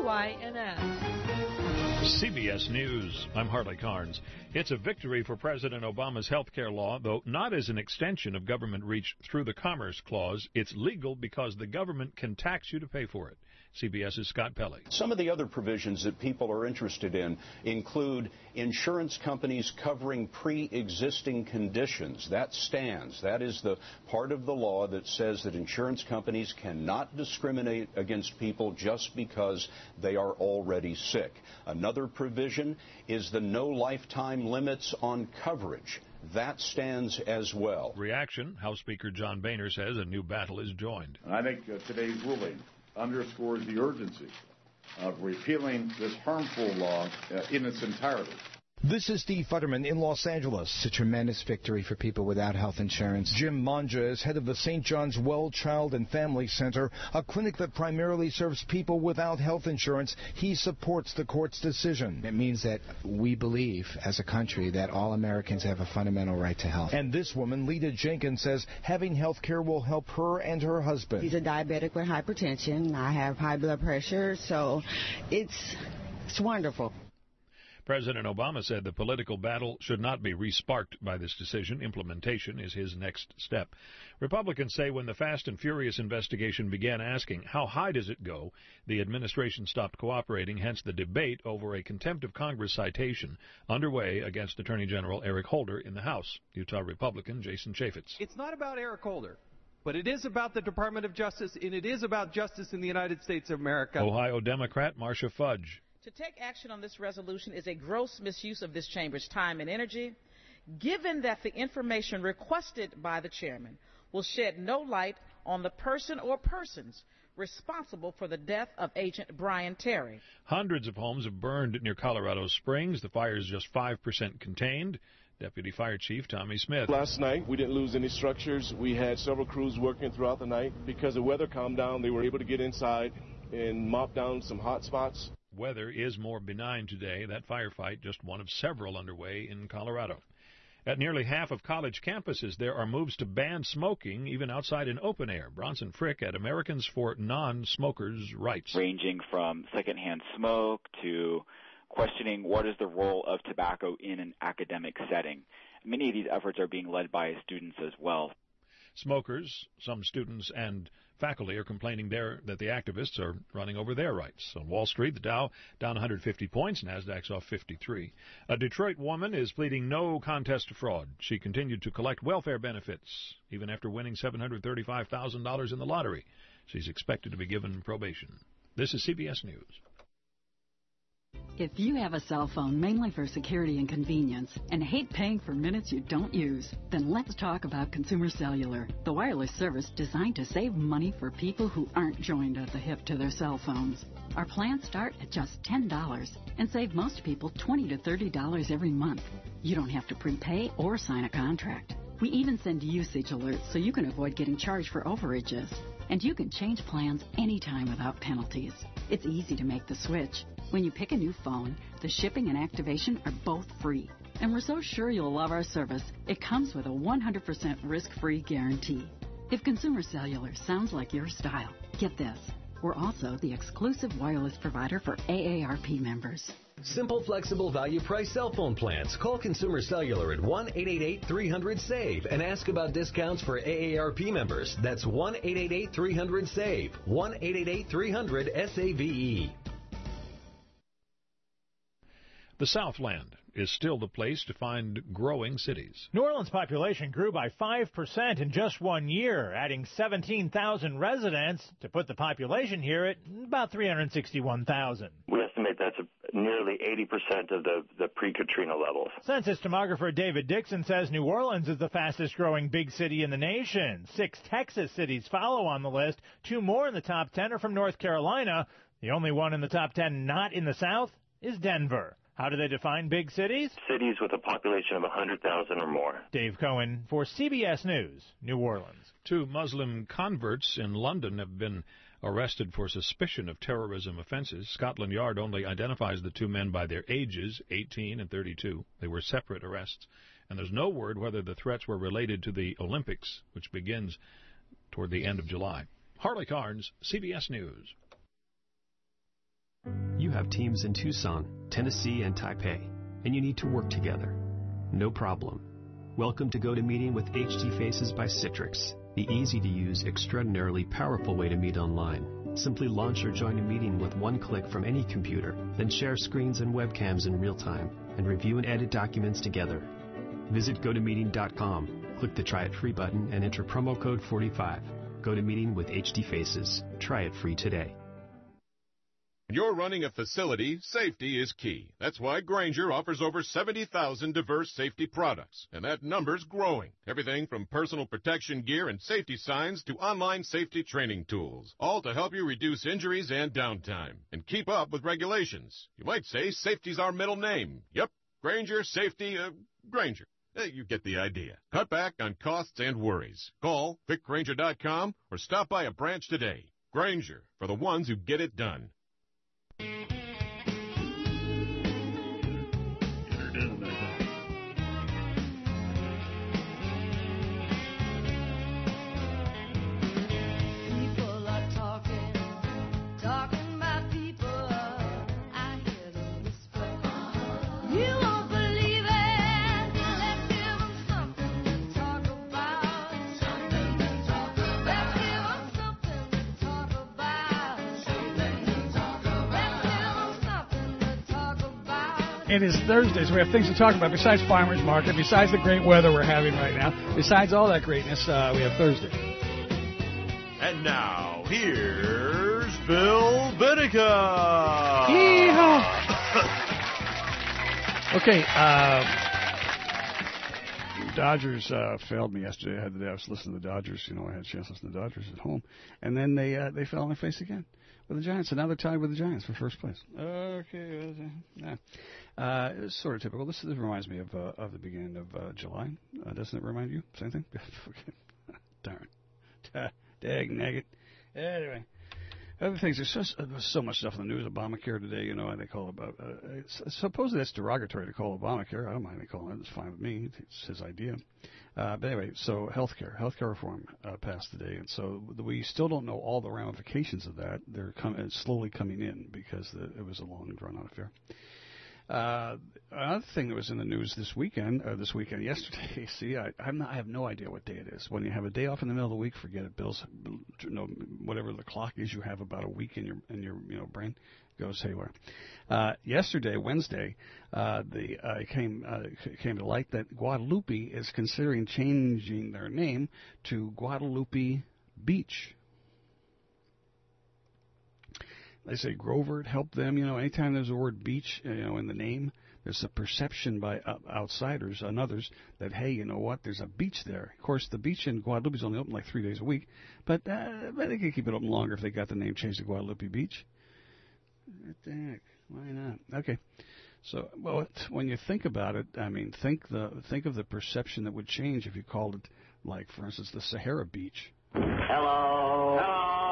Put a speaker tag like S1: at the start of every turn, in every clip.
S1: WINS.
S2: CBS News. I'm Harley Carnes. It's a victory for President Obama's health care law, though not as an extension of government reach through the Commerce Clause. It's legal because the government can tax you to pay for it. CBS's Scott Pelley.
S3: Some of the other provisions that people are interested in include insurance companies covering pre-existing conditions. That stands. That is the part of the law that says that insurance companies cannot discriminate against people just because they are already sick. Another provision is the no lifetime limits on coverage. That stands as well.
S2: Reaction. House Speaker John Boehner says a new battle is joined.
S4: I think today's ruling underscores the urgency of repealing this harmful law in its entirety.
S5: This is Steve Futterman in Los Angeles. It's a tremendous victory for people without health insurance. Jim Manja is head of the St. John's Well Child and Family Center, a clinic that primarily serves people without health insurance. He supports the court's decision.
S6: It means that we believe, as a country, that all Americans have a fundamental right to health.
S5: And this woman, Lita Jenkins, says having health care will help her and her husband.
S7: He's a diabetic with hypertension. I have high blood pressure, so it's wonderful.
S2: President Obama said the political battle should not be re-sparked by this decision. Implementation is his next step. Republicans say when the Fast and Furious investigation began asking how high does it go, the administration stopped cooperating, hence the debate over a contempt of Congress citation underway against Attorney General Eric Holder in the House. Utah Republican Jason Chaffetz.
S8: It's not about Eric Holder, but it is about the Department of Justice, and it is about justice in the United States of America.
S2: Ohio Democrat Marcia Fudge.
S1: To take action on this resolution is a gross misuse of this chamber's time and energy, given that the information requested by the chairman will shed no light on the person or persons responsible for the death of Agent Brian Terry.
S2: Hundreds of homes have burned near Colorado Springs. The fire is just 5% contained. Deputy Fire Chief Tommy Smith.
S9: Last night, we didn't lose any structures. We had several crews working throughout the night. Because the weather calmed down, they were able to get inside and mop down some hot spots.
S2: Weather is more benign today. That firefight, just one of several underway in Colorado. At nearly half of college campuses, there are moves to ban smoking, even outside in open air. Bronson Frick at Americans for Non-Smokers' Rights.
S10: Ranging from secondhand smoke to questioning what is the role of tobacco in an academic setting. Many of these efforts are being led by students as well.
S2: Smokers, some students and faculty are complaining there that the activists are running over their rights. On Wall Street, the Dow down 150 points, Nasdaq's off 53. A Detroit woman is pleading no contest to fraud. She continued to collect welfare benefits, even after winning $735,000 in the lottery. She's expected to be given probation. This is CBS News.
S11: If you have a cell phone mainly for security and convenience and hate paying for minutes you don't use, then let's talk about Consumer Cellular, the wireless service designed to save money for people who aren't joined at the hip to their cell phones. Our plans start at just $10 and save most people $20 to $30 every month. You don't have to prepay or sign a contract. We even send usage alerts so you can avoid getting charged for overages. And you can change plans anytime without penalties. It's easy to make the switch. When you pick a new phone, the shipping and activation are both free. And we're so sure you'll love our service, it comes with a 100% risk-free guarantee. If Consumer Cellular sounds like your style, get this. We're also the exclusive wireless provider for AARP members.
S12: Simple, flexible, value-price cell phone plans. Call Consumer Cellular at 1-888-300-SAVE and ask about discounts for AARP members. That's 1-888-300-SAVE. 1-888-300-SAVE.
S2: The Southland is still the place to find growing cities.
S13: New Orleans' population grew by 5% in just 1 year, adding 17,000 residents to put the population here at about 361,000.
S14: We estimate that's nearly 80% of the pre-Katrina levels.
S13: Census demographer David Dixon says New Orleans is the fastest-growing big city in the nation. 6 Texas cities follow on the list. 2 more in the top 10 are from North Carolina. The only one in the top 10 not in the South is Denver. How do they define big cities?
S14: Cities with a population of 100,000 or more.
S13: Dave Cohen for CBS News, New Orleans.
S2: 2 Muslim converts in London have been arrested for suspicion of terrorism offenses. Scotland Yard only identifies the 2 men by their ages, 18 and 32. They were separate arrests, and there's no word whether the threats were related to the Olympics, which begins toward the end of July. Harley Carnes, CBS News.
S15: you have teams in Tucson, Tennessee, and Taipei, and you need to work together. No problem. Welcome to GoToMeeting with HD Faces by Citrix, the easy-to-use, extraordinarily powerful way to meet online. Simply launch or join a meeting with one click from any computer, then share screens and webcams in real time, and review and edit documents together. Visit GoToMeeting.com, click the Try It Free button, and enter promo code 45. GoToMeeting with HD Faces. Try it free today.
S16: When you're running a facility, safety is key. That's why Grainger offers over 70,000 diverse safety products, and that number's growing. Everything from personal protection gear and safety signs to online safety training tools, all to help you reduce injuries and downtime and keep up with regulations. You might say safety's our middle name. Yep, Grainger, safety, Grainger. You get the idea. Cut back on costs and worries. Call VicGrainger.com or stop by a branch today. Grainger, for the ones who get it done.
S17: It is Thursday, so we have things to talk about besides farmers market, besides the great weather we're having right now, besides all that greatness. We have Thursday.
S18: And now here's Bill Vinica.
S17: Okay, Dodgers failed me yesterday. I was listening to the Dodgers. You know, I had a chance to listen to the Dodgers at home, and then they fell on their face again with the Giants, and now they're tied with the Giants for first place. Okay, it's sort of typical. This reminds me of the beginning of July. Doesn't it remind you? Same thing? Darn. Dag nugget. Anyway, other things. There's so much stuff in the news. Obamacare today, you know, they call about. Supposedly that's derogatory to call Obamacare. I don't mind they calling it. It's fine with me. It's his idea. But anyway, so healthcare reform passed today, and so we still don't know all the ramifications of that. They're slowly coming in because it was a long, drawn-out affair. Another thing that was in the news yesterday. See, I have no idea what day it is. When you have a day off in the middle of the week, forget it. Bills, whatever the clock is, you have about a week in your brain goes haywire. Yesterday, Wednesday, came to light that Guadalupe is considering changing their name to Guadalupe Beach. They say Grover helped them. You know, anytime there's the word beach, in the name, there's a perception by outsiders and others that, hey, you know what, there's a beach there. Of course, the beach in Guadalupe is only open like 3 days a week, but they could keep it open longer if they got the name changed to Guadalupe Beach. What the heck? Why not? Okay. So, well, when you think about it, I mean, think of the perception that would change if you called it, like, for instance, the Sahara Beach.
S19: Hello.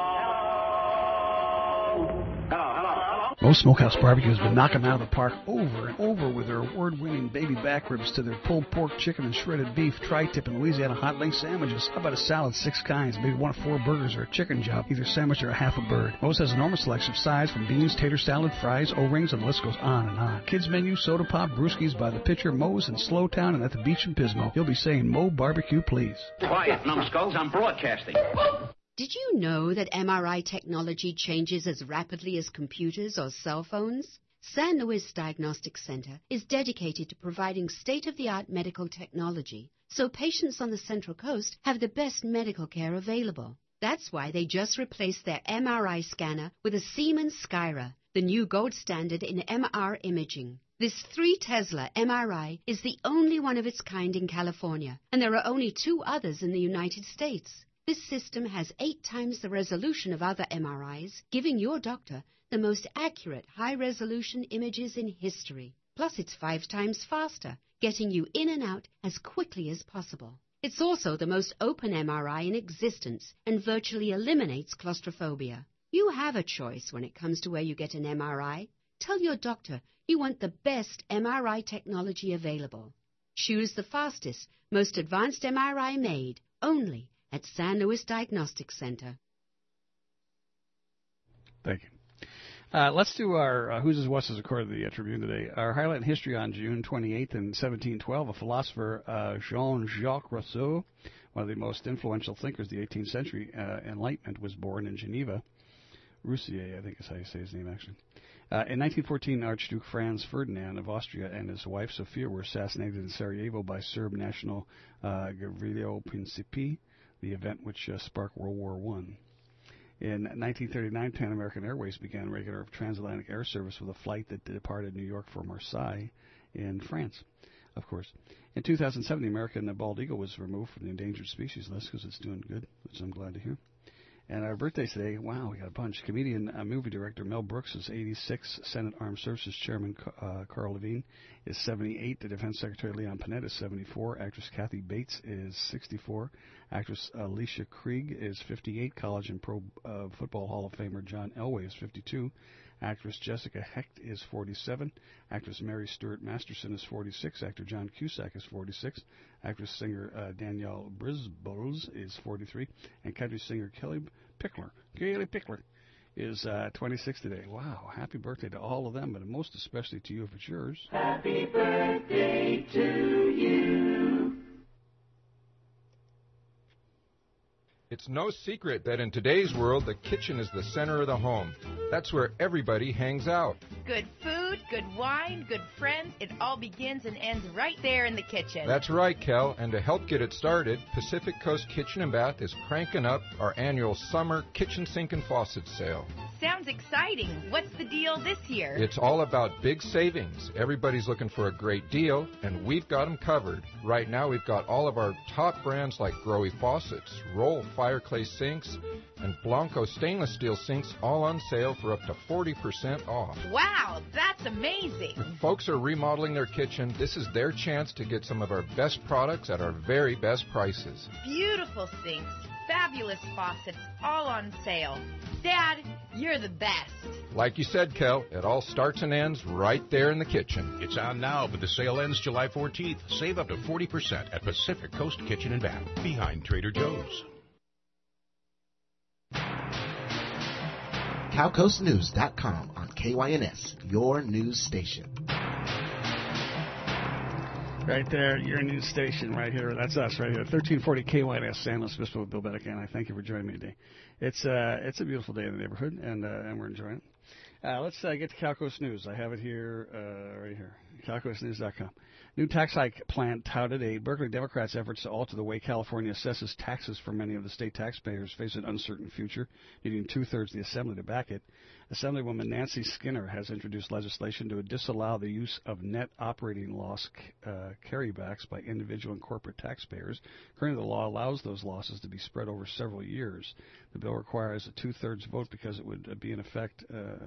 S17: Most Smokehouse Barbecue has been knocking them out of the park over and over with their award-winning baby back ribs to their pulled pork, chicken, and shredded beef, tri-tip, and Louisiana hot link sandwiches. How about a salad, 6 kinds, maybe 1 of 4 burgers, or a chicken job, either sandwich or a half a bird. Most has an enormous selection of sides, from beans, tater salad, fries, O-rings, and the list goes on and on. Kids menu, soda pop, brewskis by the pitcher, Moe's in Slowtown, and at the beach in Pismo. You'll be saying, Moe Barbecue, please.
S19: Quiet, numbskulls, I'm broadcasting.
S20: Did you know that MRI technology changes as rapidly as computers or cell phones? San Luis Diagnostic Center is dedicated to providing state-of-the-art medical technology, so patients on the Central Coast have the best medical care available. That's why they just replaced their MRI scanner with a Siemens Skyra, the new gold standard in MR imaging. This 3 Tesla MRI is the only one of its kind in California, and there are only 2 others in the United States. This system has 8 times the resolution of other MRIs, giving your doctor the most accurate high-resolution images in history. Plus, it's 5 times faster, getting you in and out as quickly as possible. It's also the most open MRI in existence and virtually eliminates claustrophobia. You have a choice when it comes to where you get an MRI. Tell your doctor you want the best MRI technology available. Choose the fastest, most advanced MRI made, only at San Luis Diagnostic Center.
S17: Thank you. Let's do our Who's His What's His according to the Tribune today. Our highlight in history on June 28th in 1712, a philosopher, Jean-Jacques Rousseau, one of the most influential thinkers of the 18th century, Enlightenment, was born in Geneva. Roussier, I think is how you say his name, actually. In 1914, Archduke Franz Ferdinand of Austria and his wife Sofia were assassinated in Sarajevo by Serb national Gavrilo Principi, the event which sparked World War I. In 1939, Pan American Airways began regular transatlantic air service with a flight that departed New York for Marseille in France, of course. In 2007, the American bald eagle was removed from the endangered species list because it's doing good, which I'm glad to hear. And our birthdays today, wow, we got a bunch. Comedian, movie director Mel Brooks is 86. Senate Armed Services Chairman Carl Levine is 78. The Defense Secretary Leon Panetta is 74. Actress Kathy Bates is 64. Actress Alicia Krieg is 58. College and Pro Football Hall of Famer John Elway is 52. Actress Jessica Hecht is 47. Actress Mary Stuart Masterson is 46. Actor John Cusack is 46. Actress singer Danielle Brisbois is 43. And country singer Kelly Pickler is 26 today. Wow, happy birthday to all of them, but most especially to you if it's yours.
S21: Happy birthday to you.
S22: It's no secret that in today's world, the kitchen is the center of the home. That's where everybody hangs out.
S23: Good food, good wine, good friends, it all begins and ends right there in the kitchen.
S22: That's right, Kel, and to help get it started, Pacific Coast Kitchen and Bath is cranking up our annual summer kitchen sink and faucet sale.
S23: Sounds exciting. What's the deal this year?
S22: It's all about big savings. Everybody's looking for a great deal, and we've got them covered. Right now, we've got all of our top brands like Grohe faucets, Roll fireclay sinks, and Blanco stainless steel sinks all on sale for up to 40% off.
S23: Wow, that's amazing.
S22: If folks are remodeling their kitchen, this is their chance to get some of our best products at our very best prices.
S23: Beautiful sinks, fabulous faucets, all on sale. Dad, you're the best.
S22: Like you said, Kel, it all starts and ends right there in the kitchen.
S24: It's on now, but the sale ends July 14th. Save up to 40% at Pacific Coast Kitchen and Bath, behind Trader Joe's.
S25: CowCoastNews.com on KYNS, your news station.
S17: Right there, your news station right here. That's us right here. 1340 KYNS, San Luis Obispo with Bill Bedick, and I thank you for joining me today. It's a beautiful day in the neighborhood, and we're enjoying it. Let's get to CalCoast News. I have it here, right here, CalCoastNews.com. New tax hike plan touted a Berkeley Democrats' efforts to alter the way California assesses taxes for many of the state taxpayers face an uncertain future, needing two-thirds of the Assembly to back it. Assemblywoman Nancy Skinner has introduced legislation to disallow the use of net operating loss carrybacks by individual and corporate taxpayers. Currently, the law allows those losses to be spread over several years. The bill requires a two-thirds vote because it would be in effect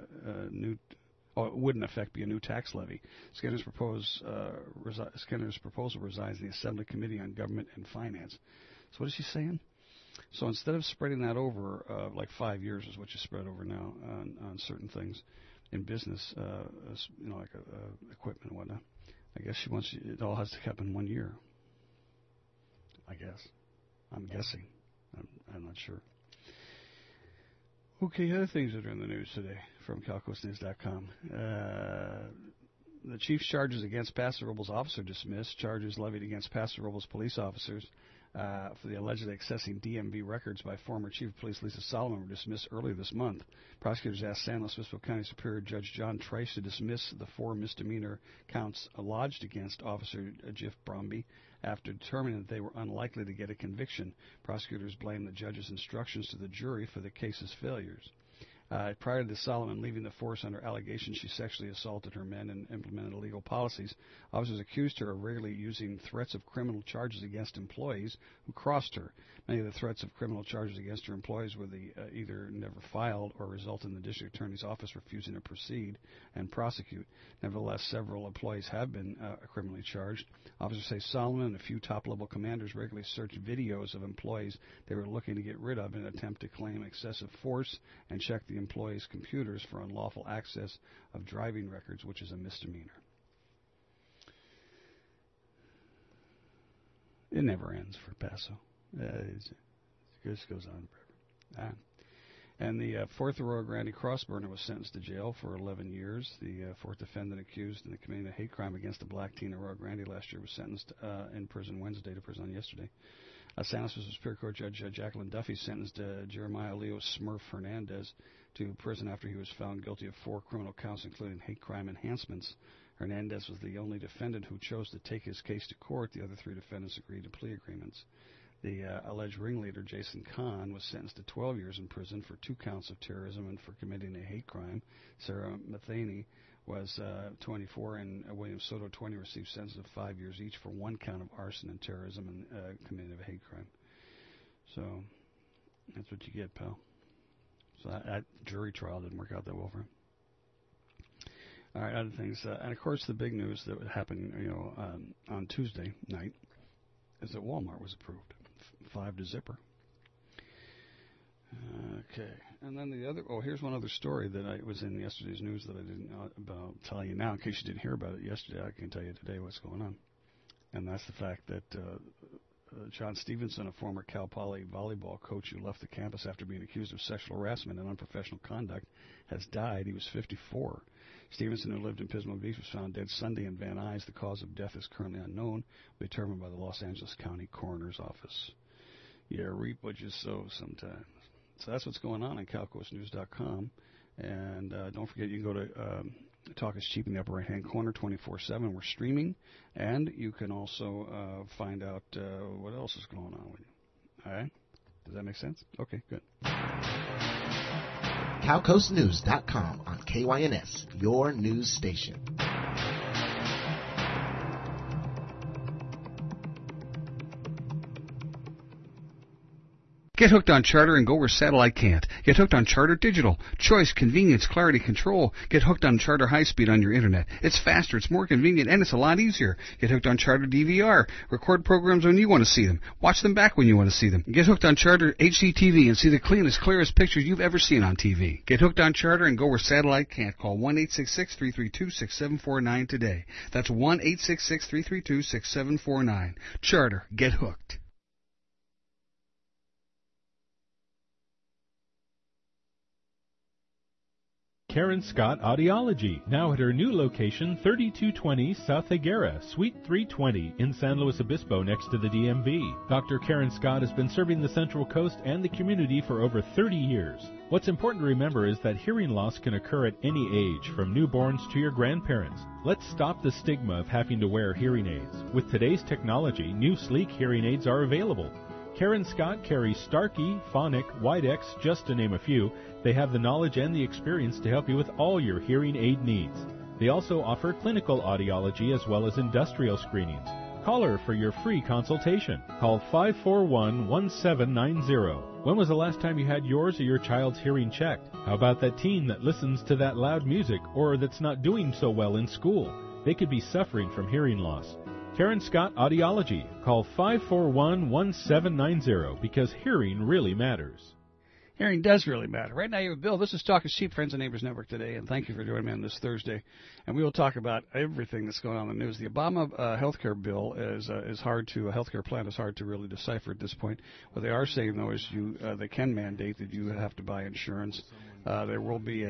S17: it wouldn't be a new tax levy. Skinner's proposal resides in the Assembly Committee on Government and Finance. So what is she saying? So instead of spreading that over, like 5 years is what you spread over now on certain things in business, like equipment and whatnot, I guess she wants it all has to happen in 1 year. I guess. I'm guessing. I'm not sure. Okay, other things that are in the news today from CalCoastNews.com. The chief's charges against Paso Robles officer dismissed. Charges levied against Paso Robles police officers for the allegedly accessing DMV records by former Chief of Police Lisa Solomon were dismissed earlier this month. Prosecutors asked San Luis Obispo County Superior Judge John Trice to dismiss the 4 misdemeanor counts lodged against Officer Jiff Bromby after determining that they were unlikely to get a conviction. Prosecutors blamed the judge's instructions to the jury for the case's failures. Prior to Solomon leaving the force under allegation she sexually assaulted her men and implemented illegal policies, officers accused her of regularly using threats of criminal charges against employees who crossed her. Many of the threats of criminal charges against her employees were either never filed or result in the district attorney's office refusing to proceed and prosecute. Nevertheless, several employees have been criminally charged. Officers say Solomon and a few top-level commanders regularly searched videos of employees they were looking to get rid of in an attempt to claim excessive force and check the employees' computers for unlawful access of driving records, which is a misdemeanor. It never ends for Paso. It just goes on forever. And the fourth Arroyo Grande cross burner was sentenced to jail for 11 years. The fourth defendant accused in the committing a hate crime against a black teen in Arroyo Grande last year was sentenced in prison Wednesday to prison on yesterday. San Luis Superior Court Judge Jacqueline Duffy sentenced Jeremiah Leo Smurf Hernandez to prison after he was found guilty of 4 criminal counts, including hate crime enhancements. Hernandez was the only defendant who chose to take his case to court. The other 3 defendants agreed to plea agreements. The alleged ringleader, Jason Kahn, was sentenced to 12 years in prison for 2 counts of terrorism and for committing a hate crime. Sarah Matheny was 24, and William Soto, 20, received sentences of 5 years each for 1 count of arson and terrorism and committing a hate crime. So that's what you get, pal. So that jury trial didn't work out that well for him. All right, other things, and of course the big news that happened, on Tuesday night is that Walmart was approved, 5 to zipper. Okay, and then the other. Oh, here's one other story that was in yesterday's news that I didn't tell you now. In case you didn't hear about it yesterday, I can tell you today what's going on, and that's the fact that John Stevenson, a former Cal Poly volleyball coach who left the campus after being accused of sexual harassment and unprofessional conduct, has died. He was 54. Stevenson, who lived in Pismo Beach, was found dead Sunday in Van Nuys. The cause of death is currently unknown, determined by the Los Angeles County Coroner's Office. Yeah, reap what you sow sometimes. So that's what's going on CalcoastNews.com. And don't forget, you can go to Talk is Cheap in the upper right-hand corner, 24/7. We're streaming. And you can also find out what else is going on with you. All right? Does that make sense? Okay, good.
S25: CalcoastNews.com on KYNS, your news station.
S3: Get hooked on Charter and go where satellite can't. Get hooked on Charter Digital. Choice, convenience, clarity, control. Get hooked on Charter High Speed on your internet. It's faster, it's more convenient, and it's a lot easier. Get hooked on Charter DVR. Record programs when you want to see them. Watch them back when you want to see them. Get hooked on Charter HDTV and see the cleanest, clearest pictures you've ever seen on TV. Get hooked on Charter and go where satellite can't. Call 1-866-332-6749 today. That's 1-866-332-6749. Charter. Get hooked.
S4: Karen Scott Audiology, now at her new location, 3220 South Higuera, Suite 320 in San Luis Obispo next to the DMV. Dr. Karen Scott has been serving the Central Coast and the community for over 30 years. What's important to remember is that hearing loss can occur at any age, from newborns to your grandparents. Let's stop the stigma of having to wear hearing aids. With today's technology, new sleek hearing aids are available. Karen Scott carries Starkey, Phonic, Widex, just to name a few. They have the knowledge and the experience to help you with all your hearing aid needs. They also offer clinical audiology as well as industrial screenings. Call her for your free consultation. Call 541-1790. When was the last time you had yours or your child's hearing checked? How about that teen that listens to that loud music or that's not doing so well in school? They could be suffering from hearing loss. Karen Scott Audiology. Call 541-1790 because hearing really matters.
S17: Hearing does really matter. Right now you're with Bill. This is Talk is Cheap, Friends and Neighbors Network today, and thank you for joining me on this Thursday. And we will talk about everything that's going on in the news. The Obama health care bill is hard to, a health care plan is hard to really decipher at this point. What they are saying, though, is they can mandate that you have to buy insurance. There will be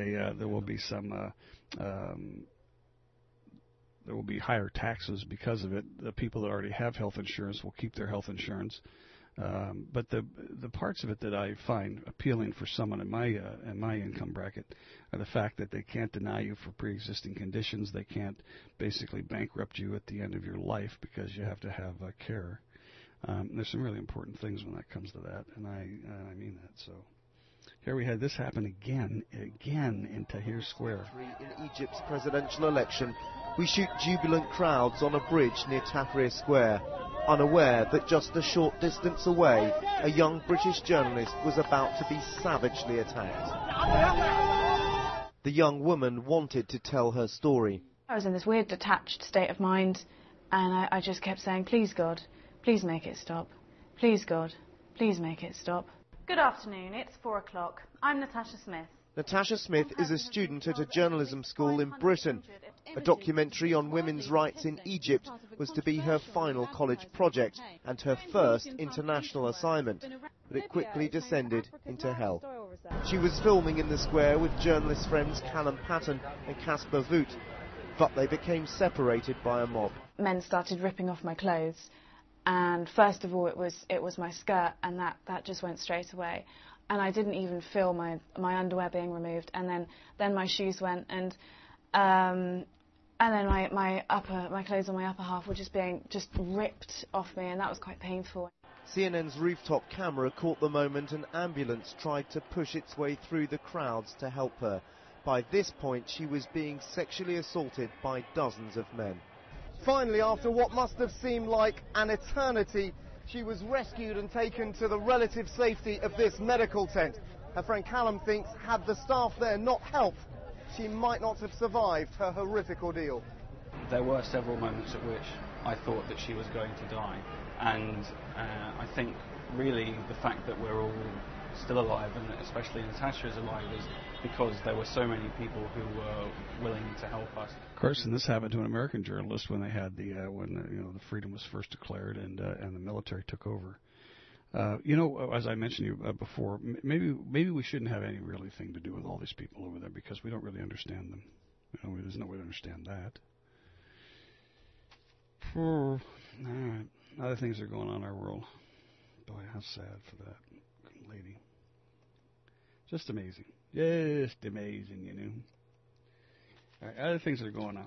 S17: higher taxes because of it. The people that already have health insurance will keep their health insurance. But the parts of it that I find appealing for someone in my income bracket are the fact that they can't deny you for pre-existing conditions. They can't basically bankrupt you at the end of your life because you have to have care. There's some really important things when that comes to that, and I mean that. So here we had this happen again in Tahrir Square.
S5: In Egypt's presidential election, we shoot jubilant crowds on a bridge near Tahrir Square, unaware that just a short distance away, a young British journalist was about to be savagely attacked. The young woman wanted to tell her story.
S6: I was in this weird detached state of mind, and I just kept saying, please God, please make it stop. Please God, please make it stop. Good afternoon, it's 4 o'clock. I'm Natasha Smith.
S5: Natasha Smith is a student at a journalism school in Britain. A documentary on women's rights in Egypt was to be her final college project and her first international assignment, but it quickly descended into hell. She was filming in the square with journalist friends Callum Patton and Casper Voot, but they became separated by a mob.
S6: Men started ripping off my clothes, and first of all it was my skirt, and that just went straight away. And I didn't even feel my underwear being removed, and then my shoes went, and then my clothes on my upper half were just ripped off me, and that was quite painful.
S5: CNN's rooftop camera caught the moment an ambulance tried to push its way through the crowds to help her. By this point, she was being sexually assaulted by dozens of men. Finally, after what must have seemed like an eternity, she was rescued and taken to the relative safety of this medical tent. Her friend Callum thinks had the staff there not helped, she might not have survived her horrific ordeal.
S1: There were several moments at which I thought that she was going to die, and I think really the fact that we're all still alive, and especially Natasha is alive, is because there were so many people who were willing to help us.
S17: Of course, and this happened to an American journalist when they had the the freedom was first declared and the military took over. As I mentioned to you before, maybe we shouldn't have any really thing to do with all these people over there because we don't really understand them. There's no way to understand that. All right. Other things are going on in our world. Boy, how sad for that lady. Just amazing. Just amazing, All right, other things that are going on.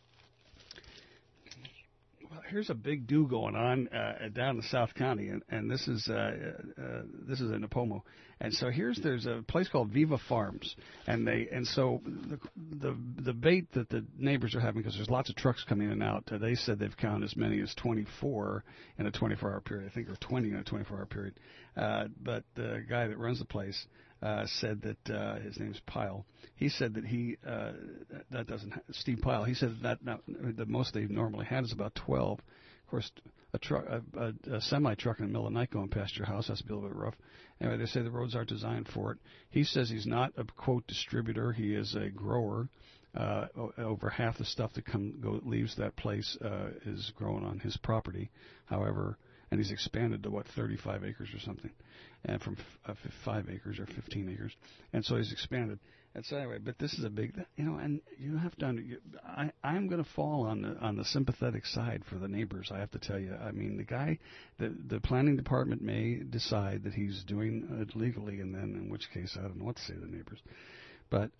S17: Well, here's a big do going on down in South County, and this is in Napomo. And so there's a place called Viva Farms, and so the bait that the neighbors are having, because there's lots of trucks coming in and out. They said they've counted as many as 24 in a 24-hour period, I think, or 20 in a 24-hour period. But the guy that runs the place said that his name's Pyle. He said that Steve Pyle. He said that the most they normally had is about 12. Of course, a semi truck in the middle of the night going past your house has to be a little bit rough. Anyway, they say the roads aren't designed for it. He says he's not a quote distributor. He is a grower. Over half the stuff that leaves that place is grown on his property. However, and he's expanded to 35 acres or something, and from 5 acres or 15 acres, and so he's expanded. And so anyway, but this is a big, and you have to. I'm going to fall on the sympathetic side for the neighbors. I have to tell you. I mean, the guy, the planning department may decide that he's doing it legally, and then in which case I don't know what to say to the neighbors, but.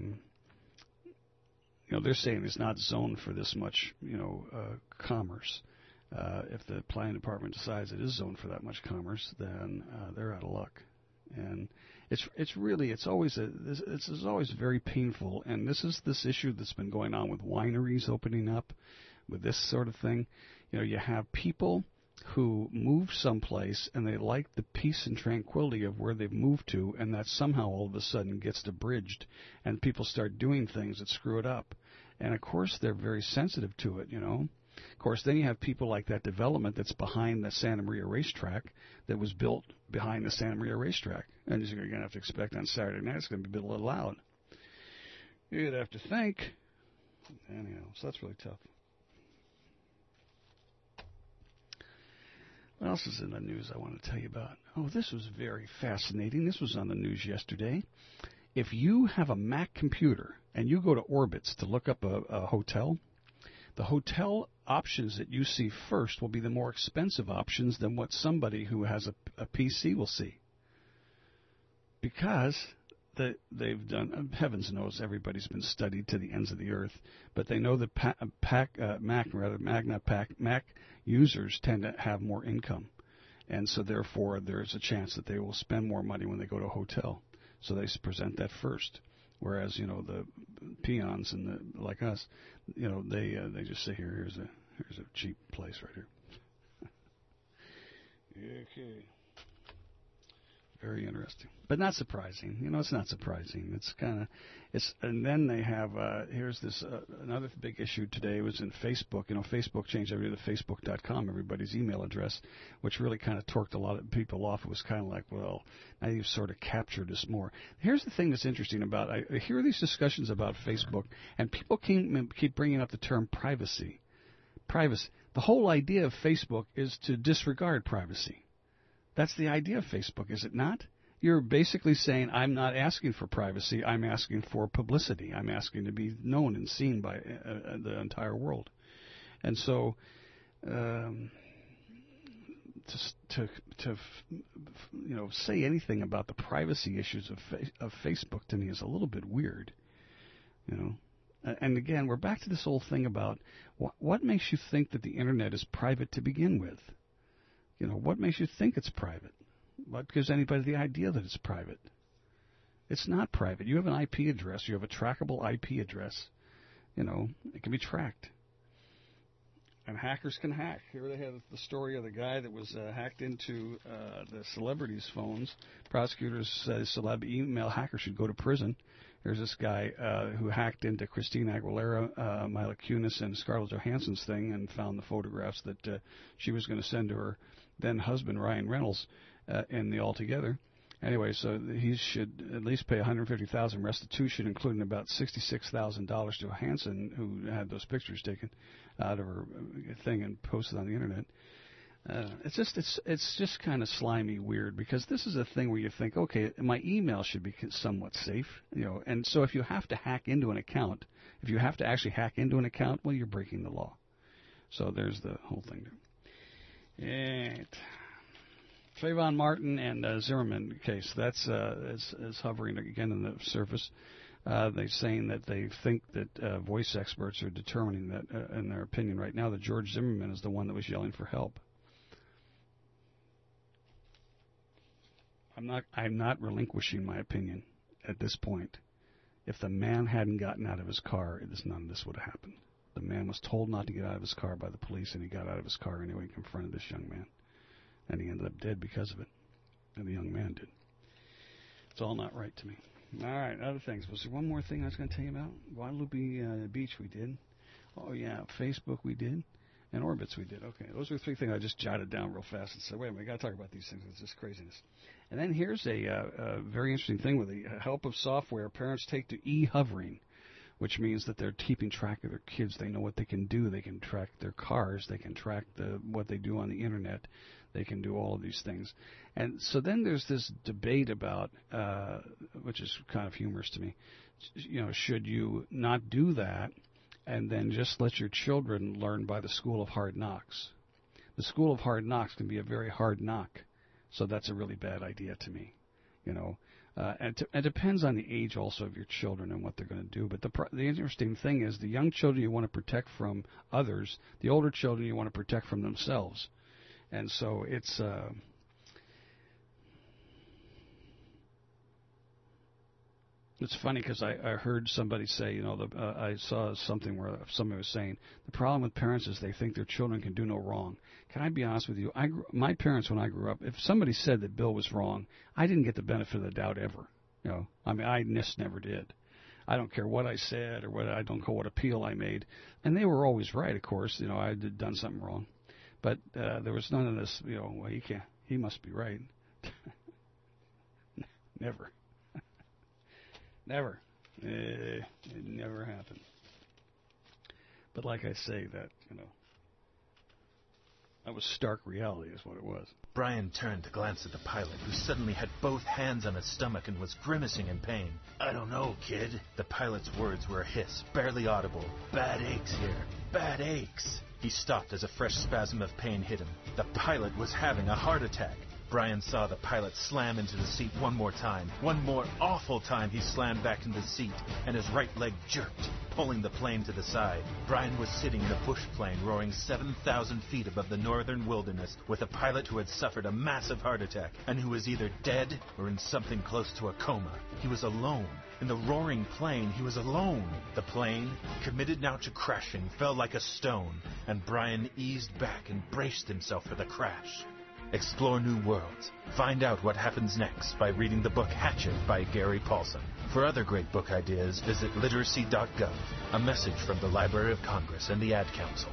S17: They're saying it's not zoned for this much, commerce. If the planning department decides it is zoned for that much commerce, then they're out of luck. And it's always very painful. And this is this issue that's been going on with wineries opening up, with this sort of thing. You have people who move someplace and they like the peace and tranquility of where they've moved to, and that somehow all of a sudden gets abridged, and people start doing things that screw it up. And of course they're very sensitive to it, Of course, then you have people like that development that's behind the Santa Maria racetrack that was built behind the Santa Maria racetrack. And you're going to have to expect on Saturday night it's going to be a little loud. You'd have to think. Anyhow, so that's really tough. What else is in the news I want to tell you about? Oh, this was very fascinating. This was on the news yesterday. If you have a Mac computer and you go to Orbitz to look up a hotel, the hotel options that you see first will be the more expensive options than what somebody who has a PC will see. Because they've done, heavens knows everybody's been studied to the ends of the earth, but they know that Mac users tend to have more income. And so therefore there's a chance that they will spend more money when they go to a hotel. So they present that first. Whereas, the peons and like us, they just say, here's a cheap place right here. Okay. Very interesting. But not surprising. It's not surprising. And then they have, here's this, another big issue today was in Facebook. Facebook changed everything to Facebook.com, everybody's email address, which really kind of torqued a lot of people off. It was kind of like, well, now you've sort of captured us more. Here's the thing that's interesting about, I hear these discussions about Facebook, and people keep bringing up the term privacy. Privacy. The whole idea of Facebook is to disregard privacy. That's the idea of Facebook, is it not? you're basically saying, I'm not asking for privacy, I'm asking for publicity. I'm asking to be known and seen by the entire world. And so to say anything about the privacy issues of Facebook to me is a little bit weird, And again, we're back to this whole thing about what makes you think that the Internet is private to begin with? What makes you think it's private? What gives anybody the idea that it's private? It's not private. You have an IP address. You have a trackable IP address. It can be tracked. And hackers can hack. Here they have the story of the guy that was hacked into the celebrities' phones. Prosecutors say celeb email hacker should go to prison. There's this guy who hacked into Christina Aguilera, Mila Kunis, and Scarlett Johansson's thing and found the photographs that she was going to send to her then-husband, Ryan Reynolds, in the Altogether. Anyway, so he should at least pay $150,000 restitution, including about $66,000 to Johansson, who had those pictures taken out of her thing and posted on the Internet. It's just kind of slimy, weird, because this is a thing where you think, okay, my email should be somewhat safe, and so if you have to hack into an account, if you have to actually hack into an account, well, you're breaking the law. So there's the whole thing there. And Trayvon Martin and Zimmerman case, that's is hovering again in the surface. They're saying that they think that voice experts are determining that, in their opinion right now, that George Zimmerman is the one that was yelling for help. I'm not relinquishing my opinion at this point. If the man hadn't gotten out of his car, none of this would have happened. The man was told not to get out of his car by the police, and he got out of his car anyway and confronted this young man. And he ended up dead because of it. And the young man did. It's all not right to me. All right, other things. Was there one more thing I was going to tell you about? Guadalupe Beach we did. Oh, yeah, Facebook we did. And Orbitz we did. Okay, those are 3 things I just jotted down real fast and said, wait a minute, we got to talk about these things. It's just craziness. And then here's a very interesting thing with the help of software parents take to e-hovering, which means that they're keeping track of their kids. They know what they can do. They can track their cars. They can track what they do on the Internet. They can do all of these things. And so then there's this debate about, which is kind of humorous to me, should you not do that and then just let your children learn by the school of hard knocks? The school of hard knocks can be a very hard knock, so that's a really bad idea to me, And it depends on the age also of your children and what they're going to do. But the interesting thing is the young children you want to protect from others, the older children you want to protect from themselves. And so it's funny because I heard somebody say, I saw something where somebody was saying the problem with parents is they think their children can do no wrong. Can I be honest with you? My parents, when I grew up, if somebody said that Bill was wrong, I didn't get the benefit of the doubt ever. I just never did. I don't care what I said or I don't care what appeal I made, and they were always right. Of course, I had done something wrong. But there was none of this, well, he must be right. Never. Never. It never happened. But like I say, that was stark reality is what it was.
S7: Brian turned to glance at the pilot, who suddenly had both hands on his stomach and was grimacing in pain. I don't know, kid. The pilot's words were a hiss, barely audible. Bad aches here. Bad aches. He stopped as a fresh spasm of pain hit him. The pilot was having a heart attack. Brian saw the pilot slam into the seat one more time. One more awful time he slammed back into the seat, and his right leg jerked, pulling the plane to the side. Brian was sitting in a bush plane roaring 7,000 feet above the northern wilderness with a pilot who had suffered a massive heart attack and who was either dead or in something close to a coma. He was alone. In the roaring plane, he was alone. The plane, committed now to crashing, fell like a stone, and Brian eased back and braced himself for the crash. Explore new worlds. Find out what happens next by reading the book Hatchet by Gary Paulson. For other great book ideas, visit literacy.gov. A message from the Library of Congress and the Ad Council.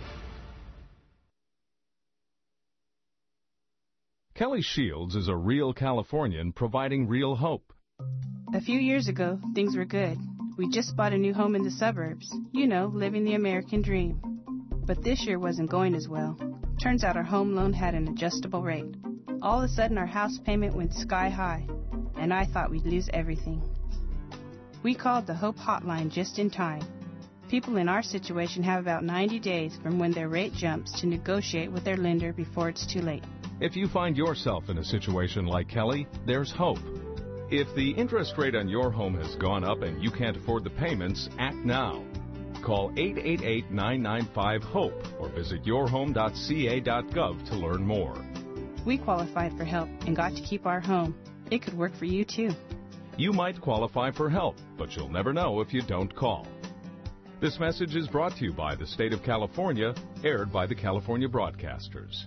S8: Kelly Shields is a real Californian providing real hope.
S9: A few years ago, things were good. We just bought a new home in the suburbs. Living the American dream. But this year wasn't going as well. Turns out our home loan had an adjustable rate. All of a sudden, our house payment went sky high. and I thought we'd lose everything. We called the Hope Hotline just in time. People in our situation have about 90 days from when their rate jumps to negotiate with their lender before it's too late.
S8: If you find yourself in a situation like Kelly, there's hope. If the interest rate on your home has gone up and you can't afford the payments, act now. Call 888-995-HOPE or visit yourhome.ca.gov to learn more.
S9: We qualified for help and got to keep our home. It could work for you, too.
S8: You might qualify for help, but you'll never know if you don't call. This message is brought to you by the state of California, aired by the California Broadcasters.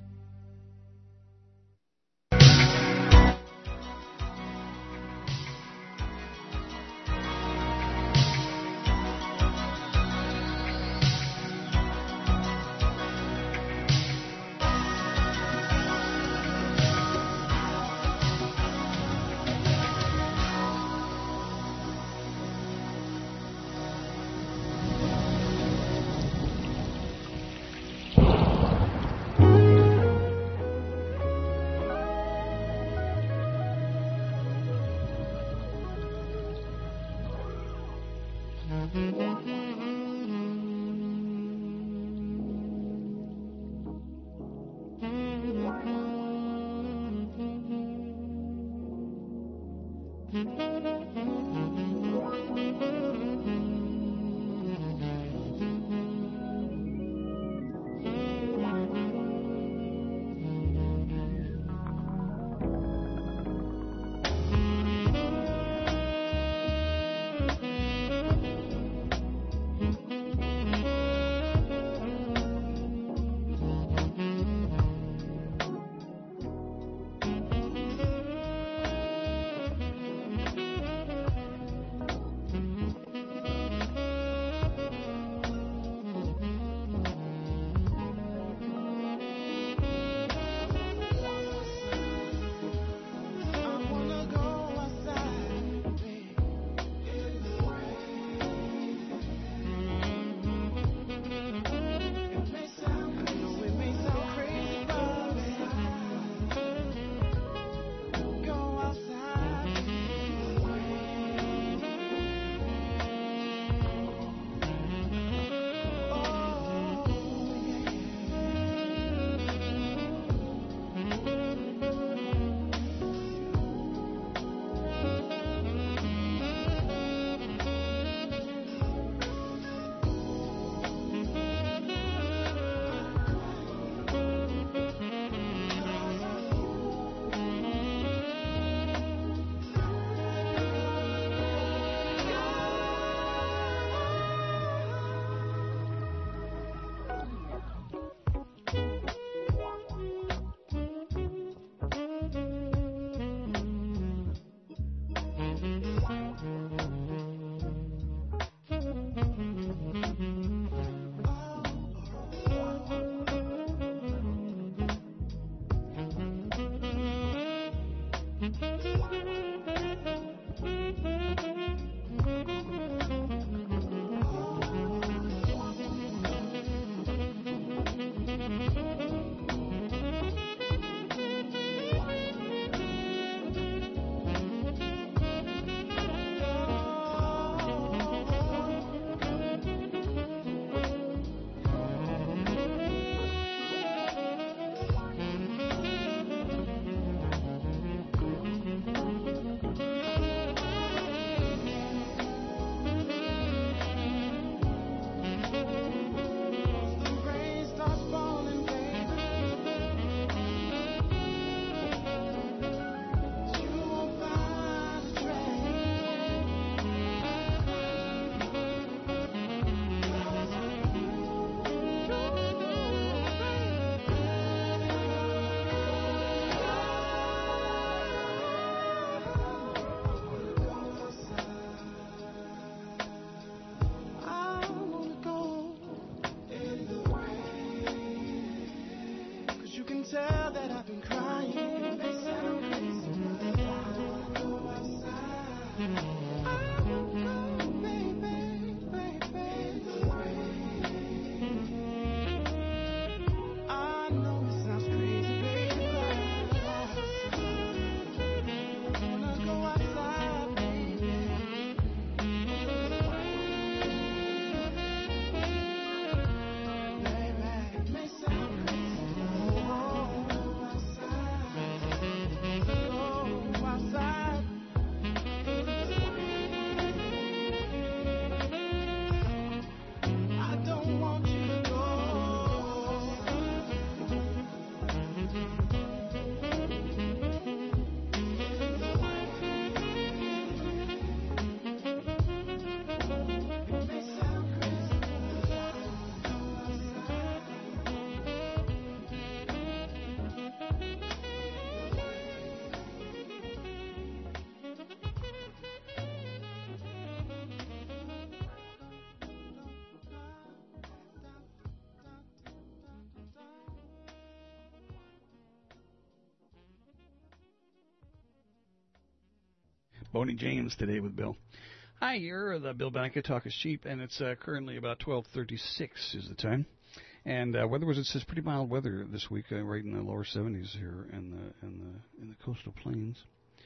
S17: Boney James today with Bill. Hi, you're the Bill Benica. Talk is cheap, and it's currently about 12:36 is the time. And weather-wise, it says pretty mild weather this week, right in the lower 70s here in the coastal plains.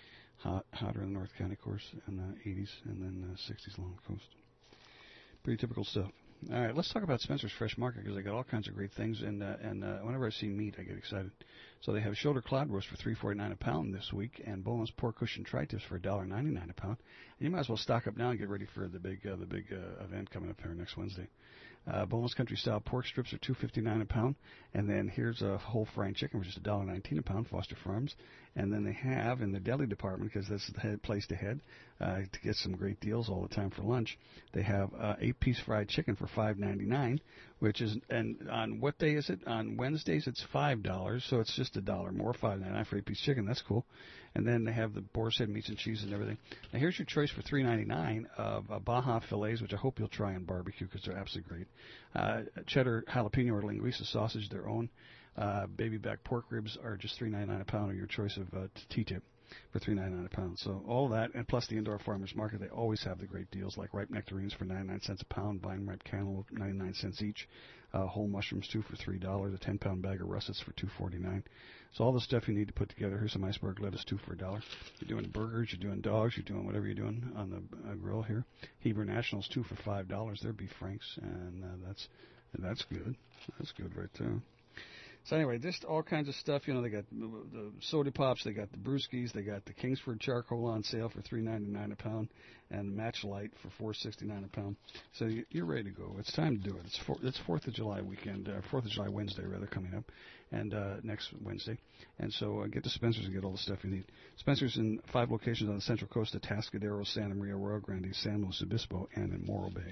S17: Hotter in the North County, of course, in the 80s, and then 60s along the coast. Pretty typical stuff. All right, let's talk about Spencer's Fresh Market because they got all kinds of great things, and whenever I see meat, I get excited. So they have shoulder cod roast for $3.49 a pound this week, and boneless pork cushion tri-tips for $1.99 a pound. And you might as well stock up now and get ready for the big event coming up here next Wednesday. Boneless country-style pork strips are $2.59 a pound, and then here's a whole fried chicken for just $1.19 a pound, Foster Farms. And then they have in the deli department, because that's the place to head to get some great deals all the time for lunch. They have 8-piece fried chicken for $5.99, which is, and on what day is it? On Wednesdays it's $5, so it's just $1 more, $5.99 for 8-piece chicken. That's cool. And then they have the boar's head meats and cheese and everything. Now here's your choice for $3.99 of Baja fillets, which I hope you'll try on barbecue because they're absolutely great. Cheddar, jalapeno, or linguiça sausage, their own. Baby back pork ribs are just $3.99 a pound, or your choice of T-tip for $3.99 a pound. So all that, and plus the indoor farmers market, they always have the great deals like ripe nectarines for 99 cents a pound, vine ripe cantaloupe 99 cents each, whole mushrooms too for $3, a 10-pound bag of russets for $2.49. So all the stuff you need to put together. Here's some iceberg lettuce too for $1. You're doing burgers, you're doing dogs, you're doing whatever you're doing on the grill here. Hebrew Nationals too for $5. They're beef franks, and that's good. That's good right there. So anyway, just all kinds of stuff. You know, they got the soda pops, they got the brewskis, they got the Kingsford charcoal on sale for $3.99 a pound, and Match Light for $4.69 a pound. So you're ready to go. It's time to do it. It's 4th of July weekend, 4th of July Wednesday rather coming up, and next Wednesday. And so get to Spencer's and get all the stuff you need. Spencer's in 5 locations on the Central Coast: Atascadero, Santa Maria, Rio Grande, San Luis Obispo, and in Morro Bay,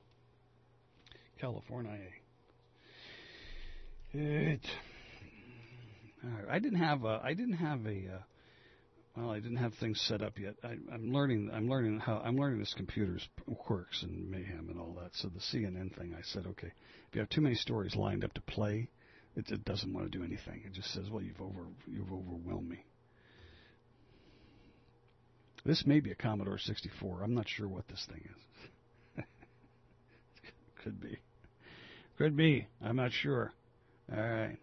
S17: California. I didn't have things set up yet. I'm learning this computer's quirks and mayhem and all that. So the CNN thing, I said, okay, if you have too many stories lined up to play, it doesn't want to do anything. It just says, well, you've overwhelmed me. This may be a Commodore 64. I'm not sure what this thing is. Could be. I'm not sure. All right.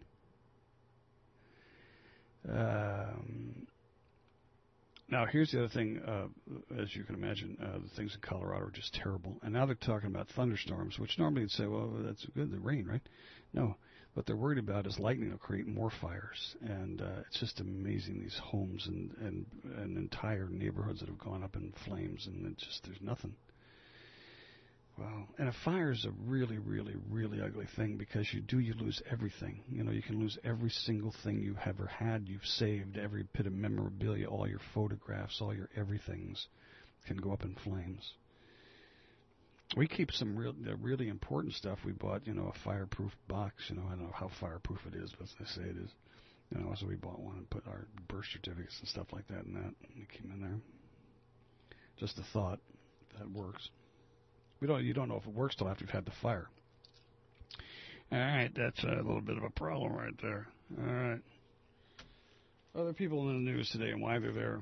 S17: Now, here's the other thing. As you can imagine, the things in Colorado are just terrible. And now they're talking about thunderstorms, which normally you'd say, well, that's good, the rain, right? No. What they're worried about is lightning will create more fires. And it's just amazing, these homes and entire neighborhoods that have gone up in flames, and there's nothing. Wow. And a fire is a really, really, really ugly thing because you lose everything. You know, you can lose every single thing you've ever had, you've saved, every bit of memorabilia, all your photographs, all your everythings can go up in flames. We keep some really important stuff we bought, you know, a fireproof box. You know, I don't know how fireproof it is, but they say it is. You know, so we bought one and put our birth certificates and stuff like that in that. And we keep them in there. Just a thought, if that works. You don't know if it works till after you've had the fire. All right, that's a little bit of a problem right there. All right. Other people in the news today and why they're there.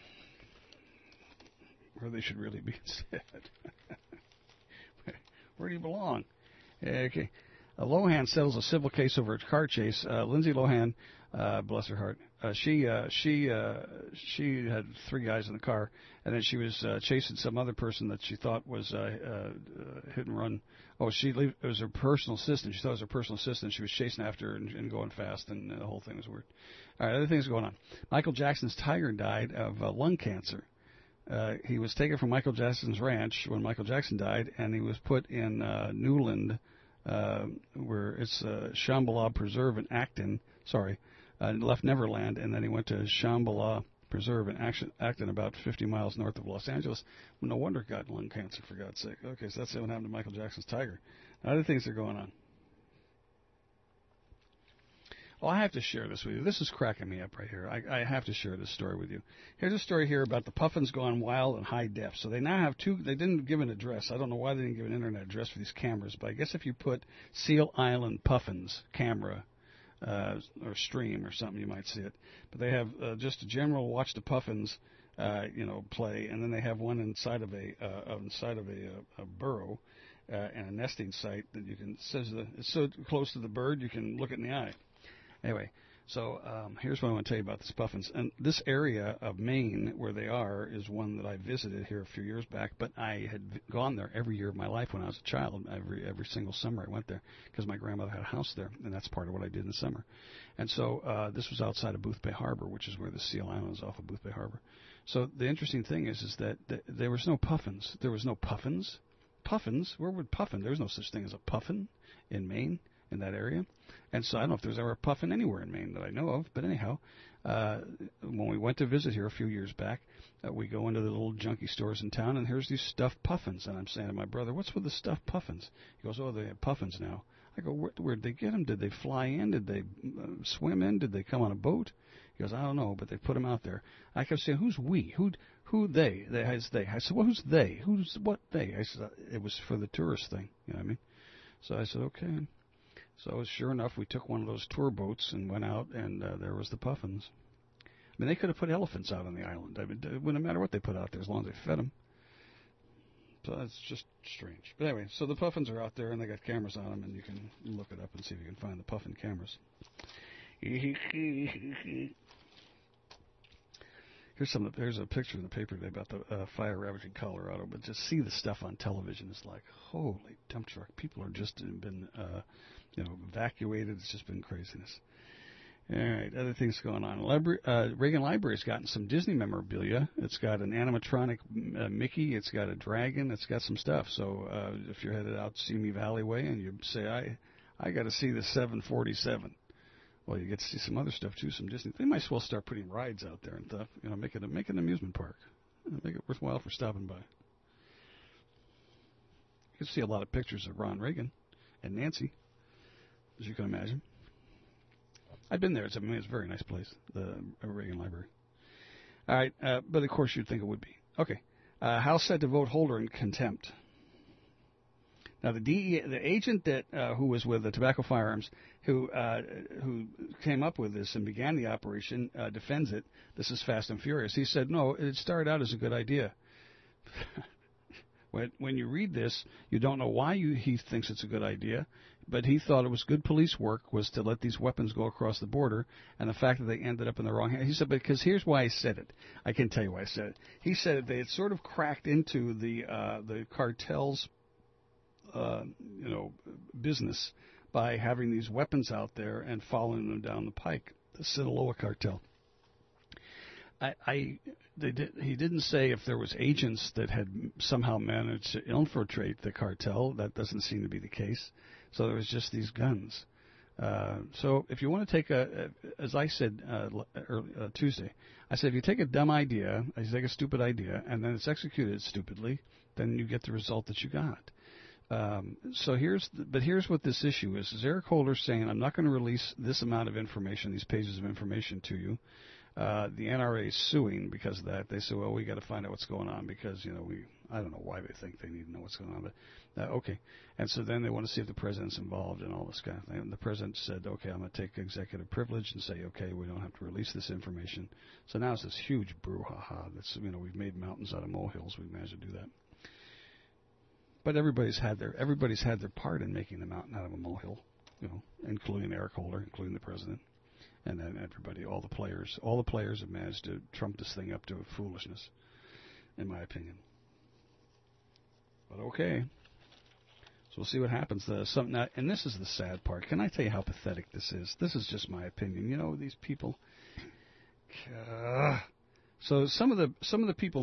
S17: Where they should really be instead. Where do you belong? Okay. Lohan settles a civil case over a car chase. Lindsay Lohan, bless her heart, she had 3 guys in the car, and then she was chasing some other person that she thought was hit and run. Oh, it was her personal assistant. She thought it was her personal assistant. She was chasing after her and going fast, and the whole thing was weird. All right, other things going on. Michael Jackson's tiger died of lung cancer. He was taken from Michael Jackson's ranch when Michael Jackson died, and he was put in Newland, where it's Shambhala Preserve in Acton. Left Neverland, and then he went to Shambhala Preserve in Acton, about 50 miles north of Los Angeles. No wonder he got lung cancer, for God's sake. Okay, so that's what happened to Michael Jackson's tiger. Other things are going on. Oh, I have to share this with you. This is cracking me up right here. I have to share this story with you. Here's a story here about the puffins gone wild in high def. So they now have 2. They didn't give an address. I don't know why they didn't give an internet address for these cameras, but I guess if you put Seal Island puffins camera or stream or something, you might see it. But they have just a general watch the puffins play, and then they have one inside of a burrow and a nesting site that you can. It's so close to the bird you can look it in the eye. Anyway, so here's what I want to tell you about the puffins. And this area of Maine where they are is one that I visited here a few years back, but I had gone there every year of my life when I was a child. Every single summer I went there because my grandmother had a house there, and that's part of what I did in the summer. And so this was outside of Boothbay Harbor, which is where the Seal Island is, off of Boothbay Harbor. So the interesting thing is that there was no puffins. There was no puffins. Puffins? Where would puffin? There was no such thing as a puffin in Maine, in that area. And so I don't know if there's ever a puffin anywhere in Maine that I know of. But anyhow, when we went to visit here a few years back, we go into the little junkie stores in town, and here's these stuffed puffins. And I'm saying to my brother, what's with the stuffed puffins? He goes, oh, they have puffins now. I go, where'd they get them? Did they fly in? Did they swim in? Did they come on a boat? He goes, I don't know, but they put them out there. I kept saying, who's we? Who they? I said, well, who's they? Who's what they? I said, it was for the tourist thing. You know what I mean? So I said, okay. So sure enough, we took one of those tour boats and went out, and there was the puffins. I mean, they could have put elephants out on the island. I mean, it wouldn't matter what they put out there as long as they fed them. So that's just strange. But anyway, so the puffins are out there, and they got cameras on them, and you can look it up and see if you can find the puffin cameras. Here's a picture in the paper today about the fire ravaging Colorado, but just see the stuff on television is like, holy dump truck. People are just been evacuated. It's just been craziness. All right, other things going on. Reagan Library's gotten some Disney memorabilia. It's got an animatronic Mickey. It's got a dragon. It's got some stuff. So if you're headed out Simi Valley way and you say, I got to see the 747. Well, you get to see some other stuff too, some Disney. They might as well start putting rides out there and stuff. Make it an amusement park. Make it worthwhile for stopping by. You can see a lot of pictures of Ron Reagan and Nancy, as you can imagine. I've been there. It's a very nice place, the Reagan Library. All right, but of course you'd think it would be. Okay, House set to vote Holder in contempt. Now the DEA, the agent that who was with the Tobacco Firearms, who came up with this and began the operation, defends it. This is Fast and Furious. He said, no, it started out as a good idea. When you read this, you don't know why he thinks it's a good idea, but he thought it was good police work was to let these weapons go across the border, and the fact that they ended up in the wrong hands. He said, because here's why I said it. I can tell you why I said it. He said they had sort of cracked into the cartel's business by having these weapons out there and following them down the pike. The Sinaloa cartel. He didn't say if there was agents that had somehow managed to infiltrate the cartel. That doesn't seem to be the case. So there was just these guns. So if you want to take as I said Tuesday, I said if you take a dumb idea, you take a stupid idea, and then it's executed stupidly, then you get the result that you got. So here's what this issue is Eric Holder saying, I'm not going to release this amount of information, these pages of information to you. The NRA is suing because of that. They say, well, we got to find out what's going on because, I don't know why they think they need to know what's going on, but okay. And so then they want to see if the president's involved in all this kind of thing. And the president said, okay, I'm going to take executive privilege and say, okay, we don't have to release this information. So now it's this huge brouhaha that's, we've made mountains out of molehills. We've managed to do that. But everybody's had their part in making the mountain out of a molehill, including Eric Holder, including the president, and then everybody, all the players have managed to trump this thing up to foolishness, in my opinion. But okay, so we'll see what happens. And this is the sad part. Can I tell you how pathetic this is? This is just my opinion. These people. So some of the people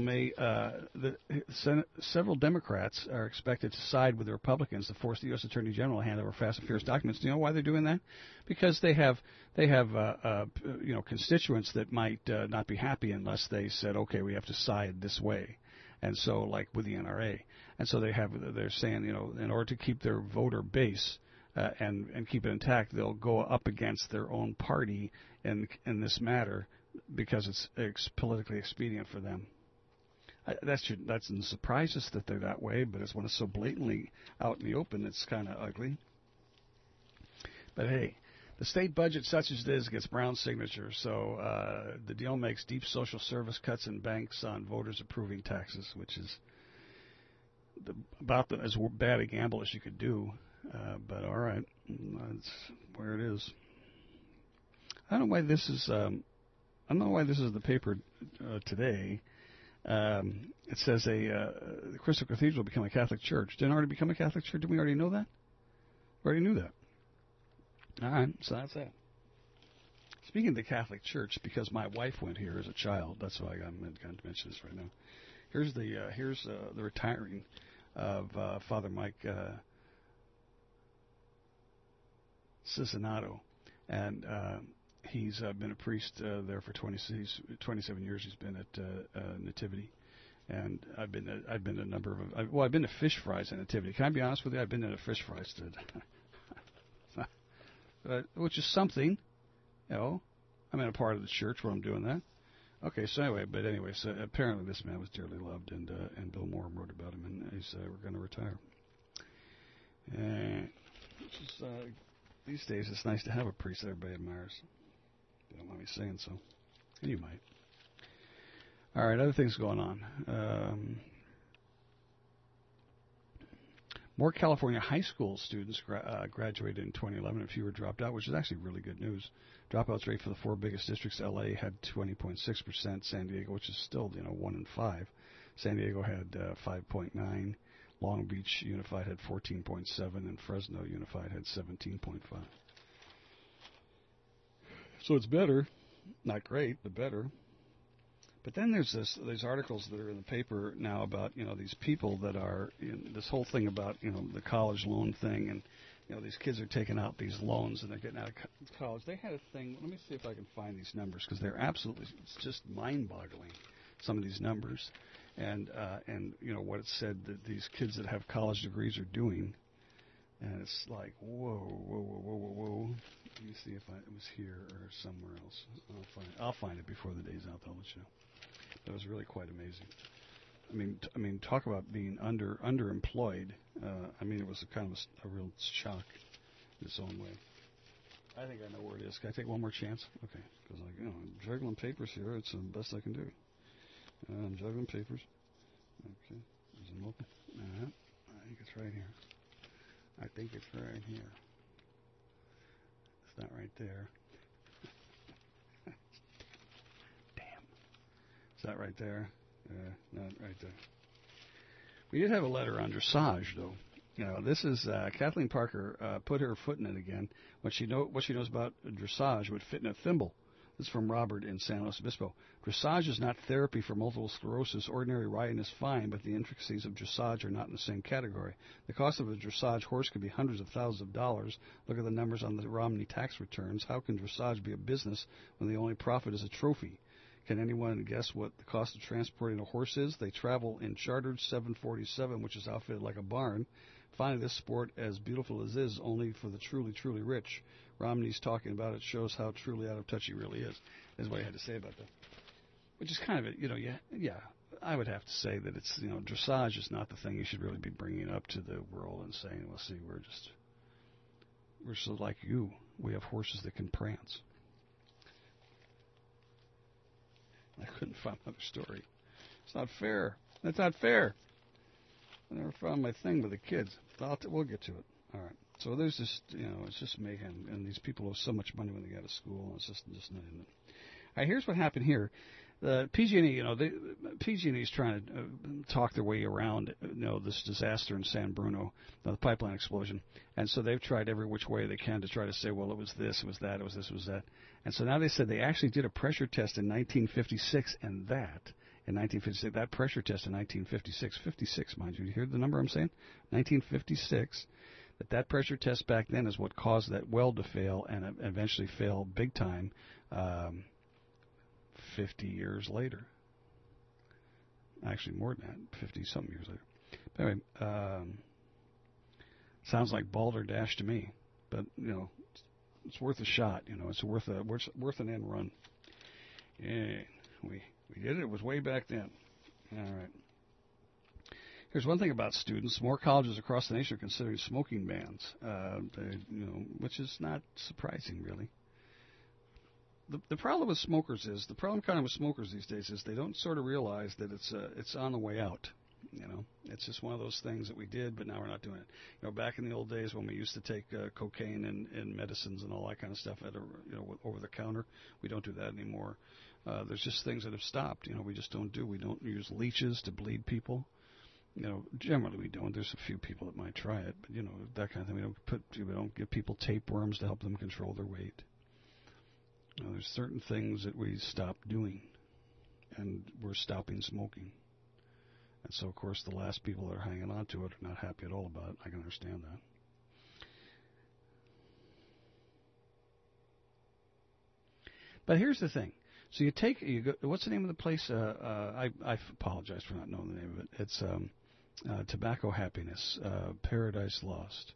S17: several Democrats are expected to side with the Republicans to force the U.S. Attorney General to hand over Fast and Furious documents. Do you know why they're doing that? Because they have constituents that might not be happy unless they said, okay, we have to side this way. And so, like with the NRA, and so they're saying, in order to keep their voter base and keep it intact, they'll go up against their own party in this matter, because it's politically expedient for them. That doesn't surprise us that they're that way, but when it's so blatantly out in the open, it's kind of ugly. But hey, The state budget, such as it is, gets Brown's signature. So the deal makes deep social service cuts and banks on voters approving taxes, which is about as bad a gamble as you could do. But all right, that's where it is. I don't know why this is. I don't know why this is the paper today. It says the Crystal Cathedral will become a Catholic church. Didn't it already become a Catholic church? Didn't we already know that? We already knew that. All right, so that's that. Speaking of the Catholic Church, because my wife went here as a child, that's why I'm going to mention this right now. Here's the retiring of Father Mike Cicinato, and he's been a priest there for 27 years. He's been at Nativity, and I've been to a number of. I've been to Fish Fries at Nativity. Can I be honest with you? I've been to the Fish Fries, which is something, you know. I'm in a part of the church where I'm doing that. Okay, so anyway, so apparently this man was dearly loved, and Bill Moore wrote about him, and he's we're going to retire. And these days, it's nice to have a priest that everybody admires. They don't mind me saying so, and you might. All right, other things going on. More California high school students graduated in 2011 and fewer dropped out, which is actually really good news. Dropouts rate for the four biggest districts, LA had 20.6%, San Diego, which is still 1 in 5. San Diego had 5.9, Long Beach Unified had 14.7, and Fresno Unified had 17.5. So it's better, not great, but better. But then there's these articles that are in the paper now about these people that are in this whole thing about the college loan thing, and these kids are taking out these loans and they're getting out of college. They had a thing. Let me see if I can find these numbers, because they're absolutely, it's just mind-boggling, some of these numbers, and what it said that these kids that have college degrees are doing, and it's like whoa. Let me see if it was here or somewhere else. I'll find it before the day's out. I'll let you know. That was really quite amazing. I mean, talk about being underemployed. It was a kind of a real shock in its own way. I think I know where it is. Can I take one more chance? Okay, because I'm juggling papers here. It's the best I can do. I'm juggling papers. Okay, there's an open. I think it's right here. It's not right there. That right there? Not right there. We did have a letter on dressage, though. This is Kathleen Parker put her foot in it again. What she knows about dressage would fit in a thimble. This is from Robert in San Luis Obispo. Dressage is not therapy for multiple sclerosis. Ordinary riding is fine, but the intricacies of dressage are not in the same category. The cost of a dressage horse could be hundreds of thousands of dollars. Look at the numbers on the Romney tax returns. How can dressage be a business when the only profit is a trophy? Can anyone guess what the cost of transporting a horse is? They travel in chartered 747, which is outfitted like a barn. Finally, this sport, as beautiful as it is, only for the truly, truly rich. Romney's talking about it shows how truly out of touch he really is what he had to say about that. Which is kind of it, yeah, I would have to say that it's, dressage is not the thing you should really be bringing up to the world and saying, well, see, we're so like you. We have horses that can prance. I couldn't find another story. It's not fair. That's not fair. I never found my thing with the kids. We'll get to it. All right. So there's this, it's just mayhem, and these people have so much money when they go to school, and it's just not in it. All right, here's what happened here. The PG&E, PG&E is trying to talk their way around, this disaster in San Bruno, the pipeline explosion, and so they've tried every which way they can to try to say, well, it was this, it was that, it was this, it was that, and so now they said they actually did a pressure test in 1956, and that pressure test in 1956, 56, mind you hear the number I'm saying? 1956, that pressure test back then is what caused that well to fail and eventually fail big time 50 years later. Actually, more than that, 50-something years later. But anyway, sounds like balderdash to me, but, it's worth a shot, it's worth an end run. Yeah, we did it. It was way back then. All right. Here's one thing about students. More colleges across the nation are considering smoking bans, which is not surprising, really. The problem with smokers is, the problem kind of with smokers these days is they don't sort of realize that it's on the way out. It's just one of those things that we did, but now we're not doing it. Back in the old days when we used to take cocaine and medicines and all that kind of stuff over the counter, we don't do that anymore. There's just things that have stopped. We just don't do. We don't use leeches to bleed people. Generally we don't. There's a few people that might try it, but that kind of thing. We don't give people tapeworms to help them control their weight. There's certain things that we stopped doing, and we're stopping smoking. And so, of course, the last people that are hanging on to it are not happy at all about it. I can understand that. But here's the thing. So you go, what's the name of the place? I apologize for not knowing the name of it. It's Tobacco Happiness, Paradise Lost.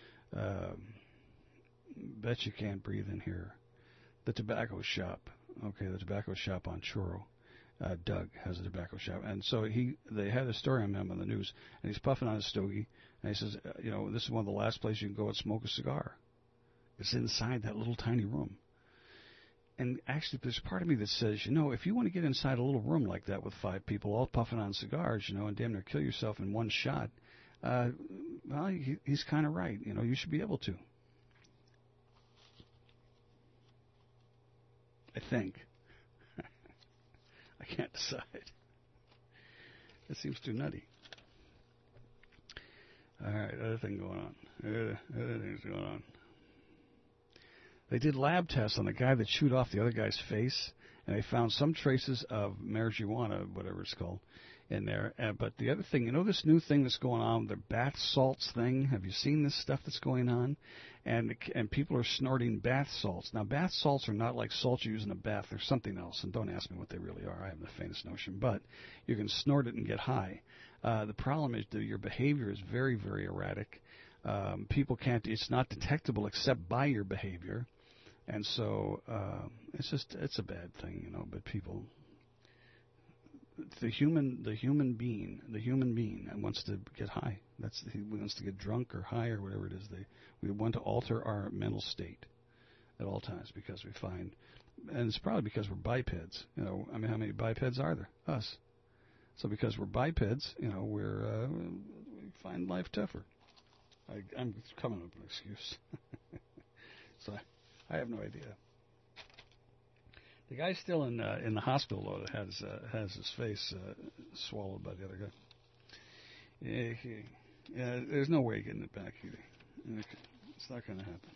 S17: Bet you can't breathe in here. The tobacco shop. Okay, the tobacco shop on Churro. Doug has a tobacco shop, and so they had a story on him on the news, and he's puffing on his stogie, and he says, this is one of the last places you can go and smoke a cigar. It's inside that little tiny room. And actually, there's part of me that says, if you want to get inside a little room like that with 5 people all puffing on cigars, and damn near kill yourself in one shot, well, he's kind of right. You should be able to. I think. I can't decide. It seems too nutty. All right, other thing going on. Other things going on. They did lab tests on the guy that chewed off the other guy's face, and they found some traces of marijuana, whatever it's called, in there. But the other thing, this new thing that's going on, the bath salts thing. Have you seen this stuff that's going on? And people are snorting bath salts. Now, bath salts are not like salt you use in a bath. They're something else, and don't ask me what they really are. I have the faintest notion. But you can snort it and get high. The problem is that your behavior is very, very erratic. People can't. It's not detectable except by your behavior, and so it's a bad thing, But people. The human being wants to get high. He wants to get drunk or high or whatever it is. We want to alter our mental state at all times because we find, and it's probably because we're bipeds. How many bipeds are there? Us. So because we're bipeds, we find life tougher. I'm coming up with an excuse. So I have no idea. The guy's still in the hospital, though, that has his face swallowed by the other guy. Yeah, there's no way of getting it back either. It's not going to happen.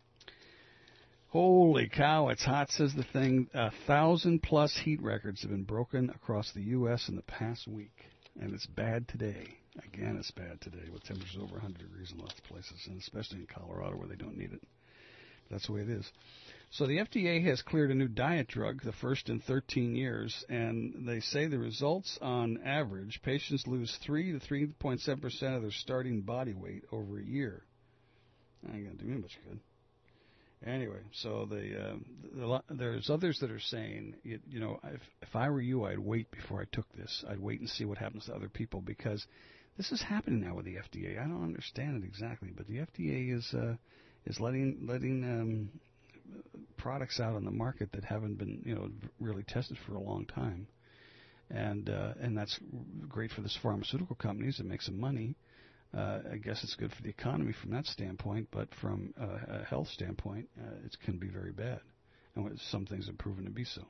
S17: Holy cow, it's hot, says the thing. 1,000+ heat records have been broken across the U.S. in the past week, and it's bad today. Again, it's bad today with temperatures over 100 degrees in lots of places, and especially in Colorado where they don't need it. That's the way it is. So the FDA has cleared a new diet drug, the first in 13 years, and they say the results on average, patients lose 3 to 3.7% of their starting body weight over a year. That ain't going to do me much good. Anyway, so there's others that are saying, if I were you, I'd wait before I took this. I'd wait and see what happens to other people because this is happening now with the FDA. I don't understand it exactly, but the FDA is letting products out on the market that haven't been really tested for a long time, and that's great for the pharmaceutical companies. It makes them money. I guess it's good for the economy from that standpoint, but from a health standpoint, it can be very bad, and some things have proven to be so.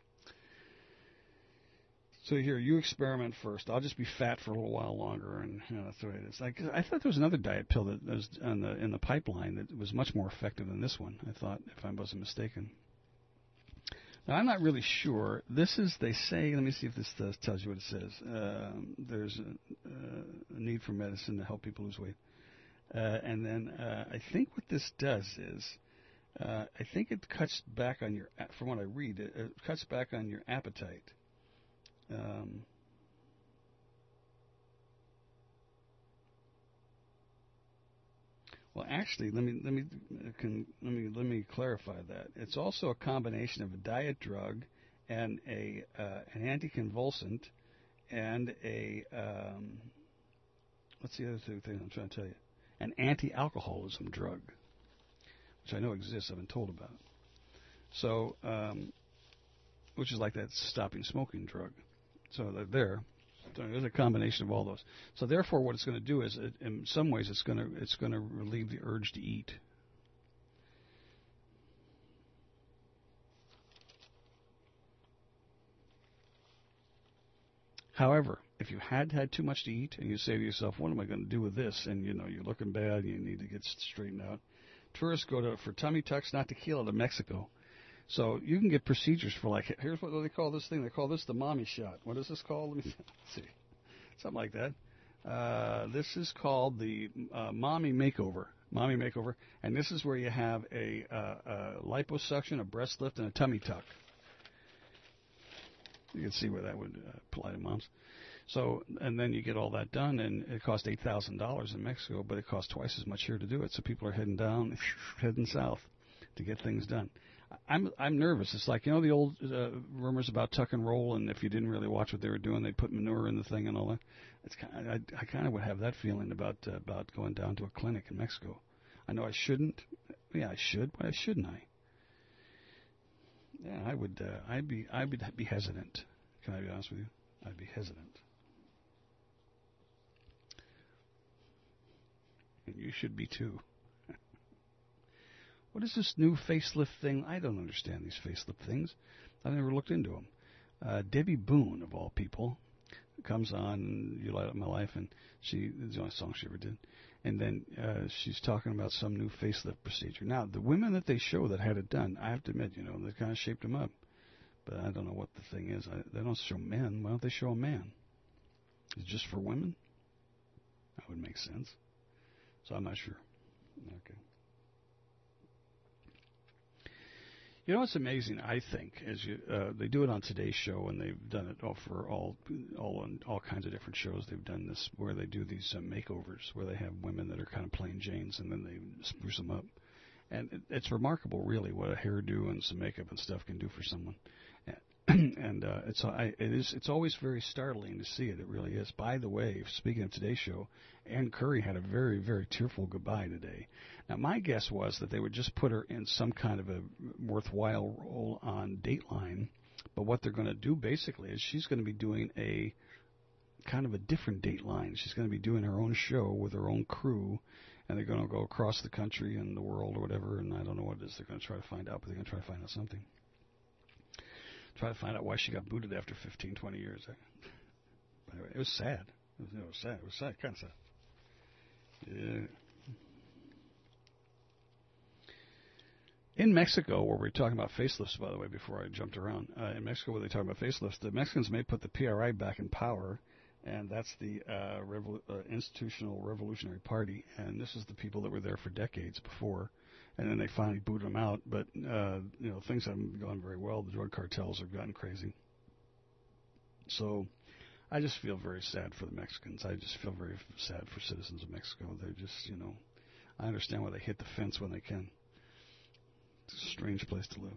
S17: So here, you experiment first. I'll just be fat for a little while longer, and that's the way it is. I thought there was another diet pill that was in the pipeline that was much more effective than this one. I thought, if I wasn't mistaken. Now, I'm not really sure. This is, they say, let me see if this tells you what it says. There's a need for medicine to help people lose weight. And then I think what this does is, I think it cuts back on your, from what I read, it cuts back on your appetite. Well, actually, let me clarify that. It's also a combination of a diet drug and an anticonvulsant and what's the other thing I'm trying to tell you? An anti-alcoholism drug, which I know exists. I've been told about. So, which is like that stopping smoking drug. So they're there. So there's a combination of all those. So therefore, what it's going to do is, in some ways, it's going to relieve the urge to eat. However, if you had too much to eat and you say to yourself, what am I going to do with this? And, you're looking bad and you need to get straightened out. Tourists go for tummy tucks, not tequila, to Mexico. So you can get procedures for here's what they call this thing. They call this the mommy shot. What is this called? Let me see. Something like that. This is called the mommy makeover. Mommy makeover. And this is where you have a liposuction, a breast lift, and a tummy tuck. You can see where that would apply to moms. So, and then you get all that done, and it costs $8,000 in Mexico, but it costs twice as much here to do it. So people are heading south to get things done. I'm nervous. It's like, the old rumors about tuck and roll, and if you didn't really watch what they were doing, they'd put manure in the thing and all that. It's I kind of would have that feeling about going down to a clinic in Mexico. I know I shouldn't. Yeah, I should. Why shouldn't I? Yeah, I would. I'd be hesitant. Can I be honest with you? I'd be hesitant. And you should be too. What is this new facelift thing? I don't understand these facelift things. I've never looked into them. Debbie Boone, of all people, comes on You Light Up My Life, and it's the only song she ever did. And then she's talking about some new facelift procedure. Now, the women that they show that had it done, I have to admit, they kind of shaped them up. But I don't know what the thing is. They don't show men. Why don't they show a man? Is it just for women? That would make sense. So I'm not sure. Okay. What's amazing, I think, is they do it on Today's Show, and they've done it for all kinds of different shows. They've done this where they do these makeovers, where they have women that are kind of plain Janes, and then they spruce them up. And it's remarkable, really, what a hairdo and some makeup and stuff can do for someone. And it's always very startling to see it. It really is. By the way, speaking of Today's Show, Ann Curry had a very, very tearful goodbye today. Now, my guess was that they would just put her in some kind of a worthwhile role on Dateline. But what they're going to do, basically, is she's going to be doing a kind of a different Dateline. She's going to be doing her own show with her own crew, and they're going to go across the country and the world or whatever, and I don't know what it is they're going to try to find out, but they're going to try to find out something. Try to find out why she got booted after 15, 20 years. But anyway, it was sad. It was sad. It was sad, kind of sad. Yeah. In Mexico, where we're talking about facelifts, by the way, before I jumped around, in Mexico, where they talk about facelifts, the Mexicans may put the PRI back in power, and that's the Institutional Revolutionary Party, and this is the people that were there for decades before. And then they finally booted them out. But, things haven't gone very well. The drug cartels have gotten crazy. So I just feel very sad for the Mexicans. I just feel very sad for citizens of Mexico. They're just, I understand why they hit the fence when they can. It's a strange place to live.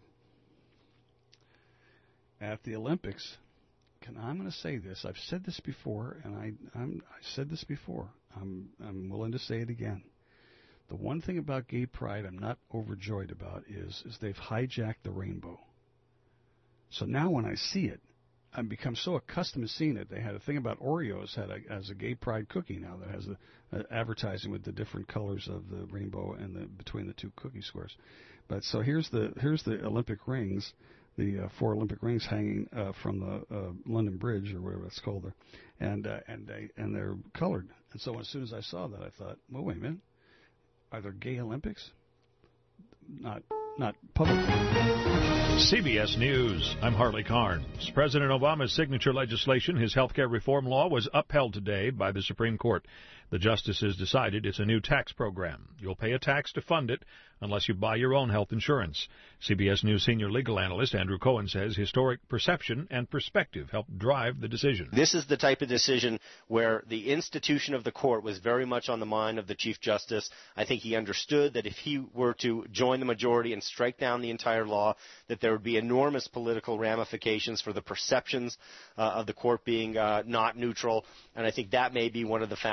S17: At the Olympics, I'm going to say this. I've said this before, and I said this before. I'm willing to say it again. The one thing about gay pride I'm not overjoyed about is they've hijacked the rainbow. So now when I see it, I've become so accustomed to seeing it. They had a thing about Oreos has a gay pride cookie now that has advertising with the different colors of the rainbow and between the two cookie squares. But so here's the Olympic rings, the 4 Olympic rings hanging from the London Bridge or whatever it's called there, and they're colored. And so as soon as I saw that, I thought, well, wait a minute. Are there gay Olympics? Not publicly.
S2: CBS News. I'm Harley Carnes. President Obama's signature legislation, his health care reform law, was upheld today by the Supreme Court. The justices decided it's a new tax program. You'll pay a tax to fund it unless you buy your own health insurance. CBS News senior legal analyst Andrew Cohen says historic perception and perspective helped drive the decision.
S10: This is the type of decision where the institution of the court was very much on the mind of the Chief Justice. I think he understood that if he were to join the majority and strike down the entire law, that there would be enormous political ramifications for the perceptions of the court being not neutral. And I think that may be one of the factors and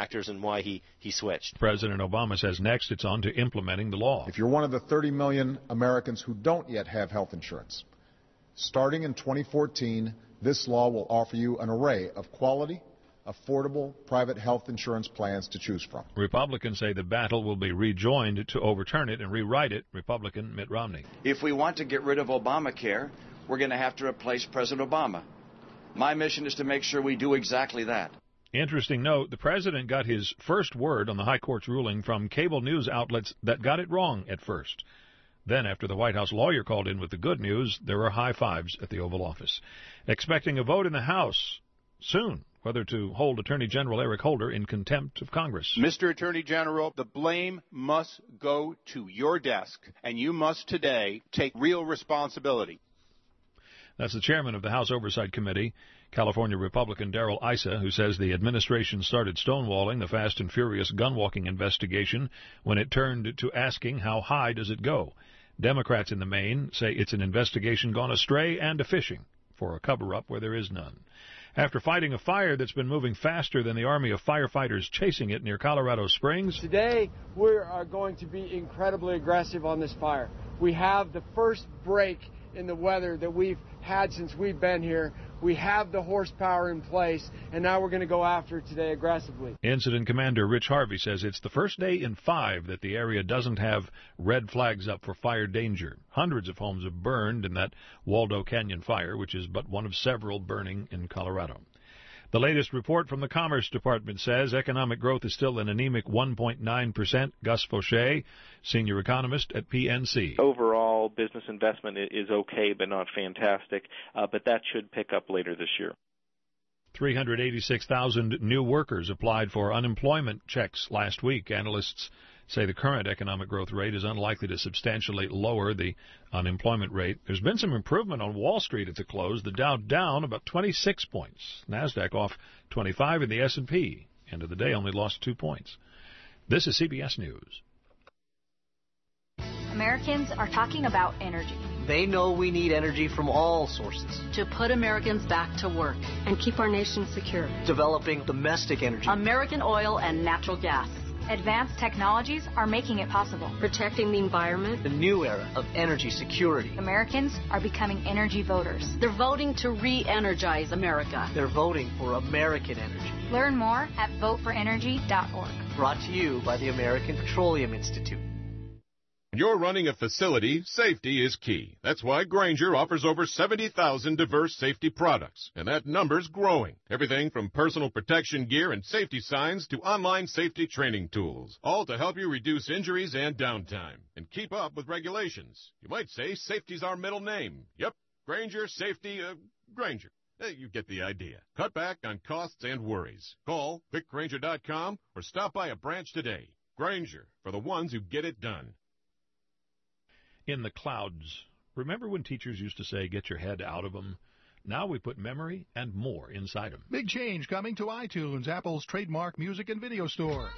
S10: why he switched.
S2: President Obama says next it's on to implementing the law.
S11: If you're one of the 30 million Americans who don't yet have health insurance, starting in 2014, this law will offer you an array of quality, affordable private health insurance plans to choose from.
S2: Republicans say the battle will be rejoined to overturn it and rewrite it. Republican Mitt Romney.
S12: If we want to get rid of Obamacare, we're going to have to replace President Obama. My mission is to make sure we do exactly that.
S2: Interesting note, the president got his first word on the High Court's ruling from cable news outlets that got it wrong at first. Then, after the White House lawyer called in with the good news, there were high fives at the Oval Office. Expecting a vote in the House soon, whether to hold Attorney General Eric Holder in contempt of Congress.
S13: Mr. Attorney General, the blame must go to your desk, and you must today take real responsibility.
S2: That's the chairman of the House Oversight Committee, California Republican Darrell Issa, who says the administration started stonewalling the Fast and Furious gunwalking investigation when it turned to asking how high does it go. Democrats in the main say it's an investigation gone astray and a fishing for a cover-up where there is none. After fighting a fire that's been moving faster than the army of firefighters chasing it near Colorado Springs.
S14: Today, we are going to be incredibly aggressive on this fire. We have the first break in the weather that we've had since we've been here. We have the horsepower in place, and now we're going to go after it today aggressively.
S2: Incident Commander Rich Harvey says it's the first day in 5 that the area doesn't have red flags up for fire danger. Hundreds of homes have burned in that Waldo Canyon fire, which is but one of several burning in Colorado. The latest report from the Commerce Department says economic growth is still an anemic 1.9%. Gus Fauché, senior economist at PNC.
S15: Overall, business investment is okay, but not fantastic, but that should pick up later this year.
S2: 386,000 new workers applied for unemployment checks last week. Analysts say the current economic growth rate is unlikely to substantially lower the unemployment rate. There's been some improvement on Wall Street at the close. The Dow down about 26 points. NASDAQ off 25, and the S&P, end of the day, only lost 2 points. This is CBS News.
S26: Americans are talking about energy.
S27: They know we need energy from all sources.
S28: To put Americans back to work and keep our nation secure.
S27: Developing domestic energy.
S28: American oil and natural gas.
S6: Advanced technologies are making it possible.
S28: Protecting the environment.
S27: The new era of energy security.
S6: Americans are becoming energy voters.
S28: They're voting to re-energize America.
S27: They're voting for American energy.
S6: Learn more at voteforenergy.org.
S27: Brought to you by the American Petroleum Institute.
S16: When you're running a facility, safety is key. That's why Grainger offers over 70,000 diverse safety products, and that number's growing. Everything from personal protection gear and safety signs to online safety training tools, all to help you reduce injuries and downtime and keep up with regulations. You might say safety's our middle name. Yep, Grainger, safety, Grainger. You get the idea. Cut back on costs and worries. Call quickgrainger.com or stop by a branch today. Grainger, for the ones who get it done.
S2: In the clouds. Remember when teachers used to say, get your head out of them? Now we put memory and more inside them.
S29: Big change coming to iTunes, Apple's trademark music and video store.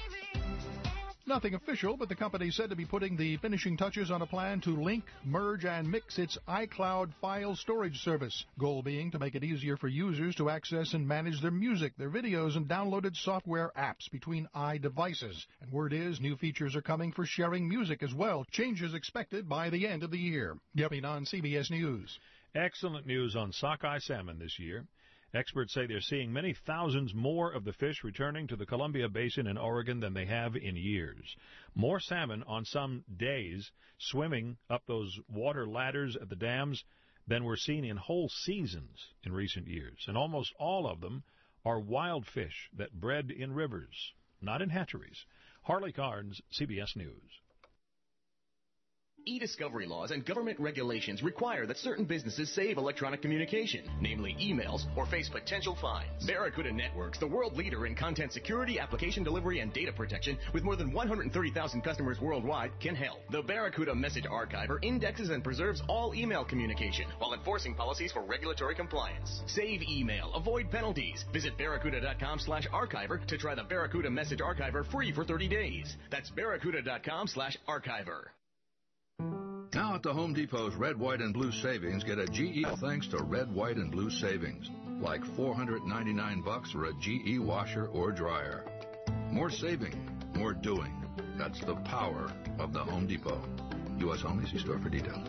S29: Nothing official, but the company is said to be putting the finishing touches on a plan to link, merge, and mix its iCloud file storage service. Goal being to make it easier for users to access and manage their music, their videos, and downloaded software apps between iDevices. And word is, new features are coming for sharing music as well. Changes expected by the end of the year. Gepin on CBS News.
S2: Excellent news on sockeye salmon this year. Experts say they're seeing many thousands more of the fish returning to the Columbia Basin in Oregon than they have in years. More salmon on some days swimming up those water ladders at the dams than were seen in whole seasons in recent years. And almost all of them are wild fish that bred in rivers, not in hatcheries. Harley Carnes, CBS News.
S30: E-discovery laws and government regulations require that certain businesses save electronic communication, namely emails, or face potential fines. Barracuda Networks, the world leader in content security, application delivery, and data protection, with more than 130,000 customers worldwide, can help. The Barracuda Message Archiver indexes and preserves all email communication while enforcing policies for regulatory compliance. Save email, avoid penalties. Visit barracuda.com/archiver to try the Barracuda Message Archiver free for 30 days. That's barracuda.com/archiver.
S31: Now at the Home Depot's Red, White, and Blue Savings, get a GE thanks to Red, White, and Blue Savings. Like $499 for a GE washer or dryer. More saving, more doing. That's the power of the Home Depot. U.S. Home Easy Store for details.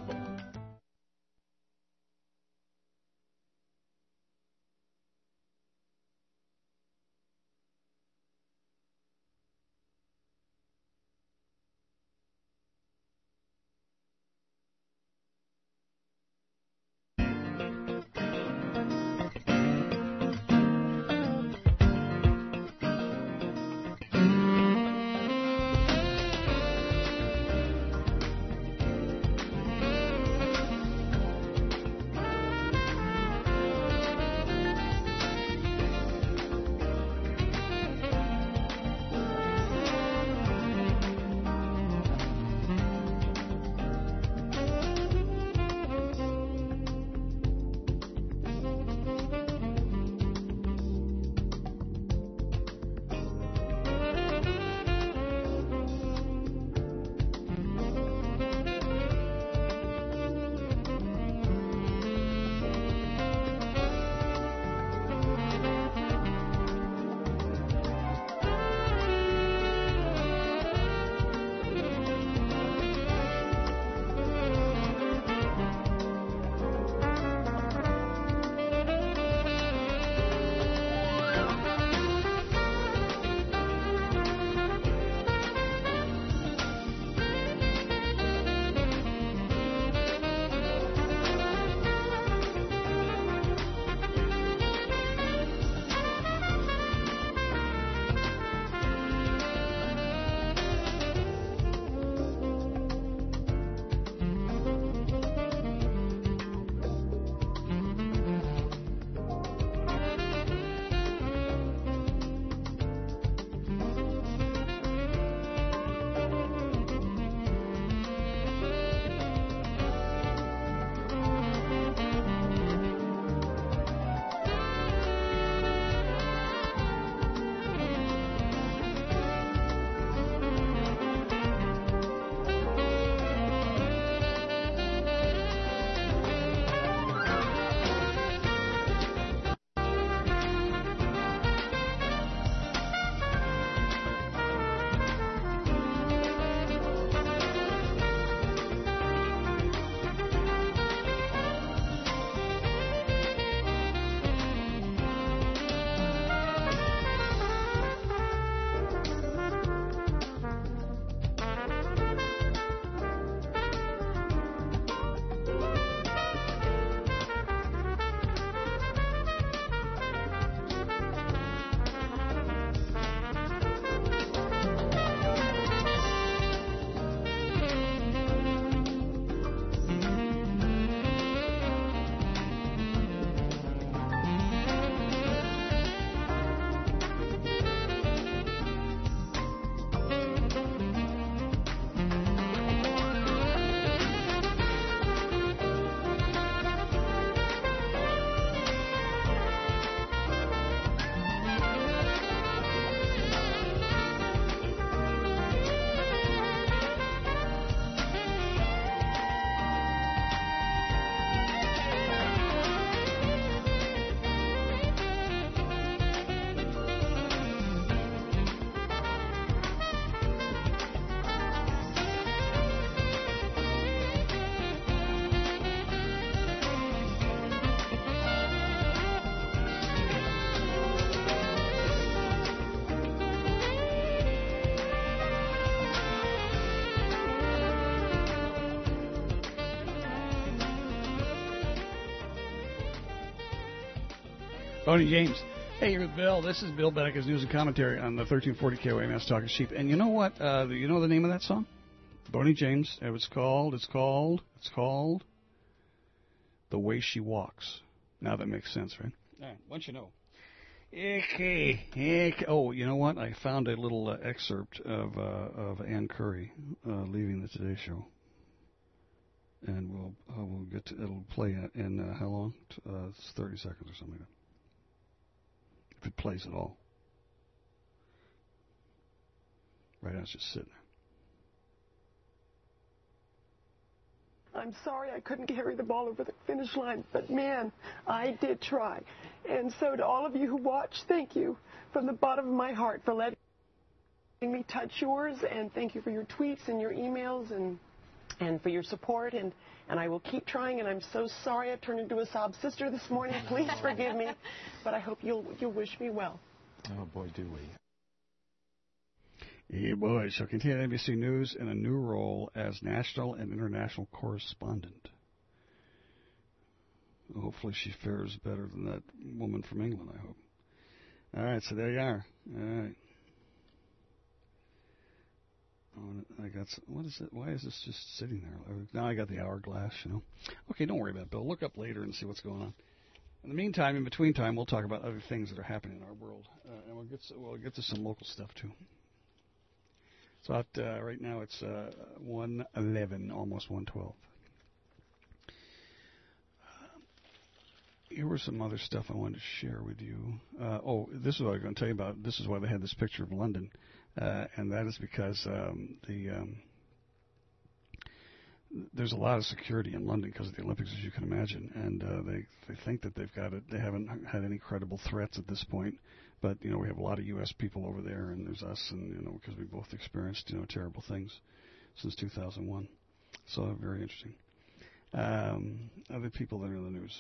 S17: Tony James. Hey, you're with Bill. This is Bill Bedeck's news and commentary on the 1340 KOMS Talking Sheep. And you know what? You know the name of that song? Bonnie James. It's called The Way She Walks. Now that makes sense, right? All right. Once you know. Okay. Oh, you know what? I found a little excerpt of Ann Curry leaving the Today Show. And we'll get to, it'll play in how long? It's 30 seconds or something like that. If it plays at all. Right now it's just sitting there.
S3: I'm sorry I couldn't carry the ball over the finish line, but man, I did try. And so to all of you who watch, thank you from the bottom of my heart for letting me touch yours, and thank you for your tweets and your emails and for your support, and I will keep trying, and I'm so sorry I turned into a sob sister this morning. Please forgive me, but I hope you'll wish me well.
S1: Oh, boy, do we.
S17: Yeah, boy. She'll continue at NBC News in a new role as national and international correspondent. Hopefully she fares better than that woman from England, I hope. All right, so there you are. All right. Oh, I got what is it? Why is this just sitting there? Now I got the hourglass, you know. Okay, don't worry about it, Bill. Look up later and see what's going on. In the meantime, in between time, we'll talk about other things that are happening in our world, and we'll get to some local stuff too. So right now it's 1:11, almost 1:12. Here was some other stuff I wanted to share with you. This is what I was going to tell you about. This is why they had this picture of London, and that is because there's a lot of security in London because of the Olympics, as you can imagine, and they think that they've got it. They haven't had any credible threats at this point, but you know we have a lot of U.S. people over there, and there's us, and you know because we both experienced terrible things since 2001. So very interesting. Other people that are in the news.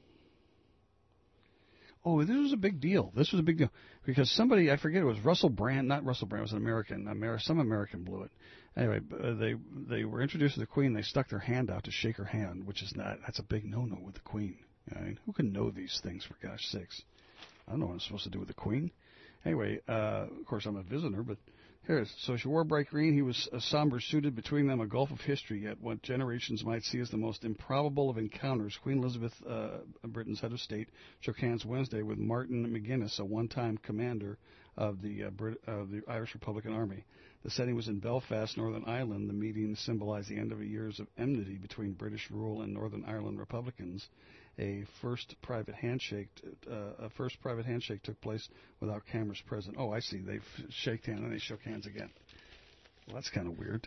S17: Oh, this was a big deal. This was a big deal because somebody, I forget, it was Russell Brand, not Russell Brand, it was an American. Some American blew it. Anyway, they were introduced to the Queen. They stuck their hand out to shake her hand, which is that's a big no-no with the Queen. I mean, who can know these things, for gosh sakes? I don't know what I'm supposed to do with the Queen. Anyway, of course, I'm a visitor, but here's. So she wore bright green. He was somber suited. Between them, a gulf of history, yet what generations might see as the most improbable of encounters. Queen Elizabeth, Britain's head of state, shook hands Wednesday with Martin McGuinness, a one-time commander of the Irish Republican Army. The setting was in Belfast, Northern Ireland. The meeting symbolized the end of years of enmity between British rule and Northern Ireland Republicans. A first private handshake took place without cameras present. Oh, I see. They shake hands and they shook hands again. Well, that's kind of weird.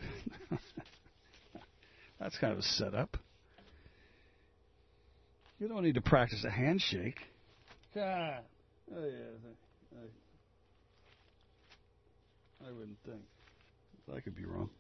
S17: That's kind of a setup. You don't need to practice a handshake. God. Oh, yeah. I wouldn't think. I could be wrong.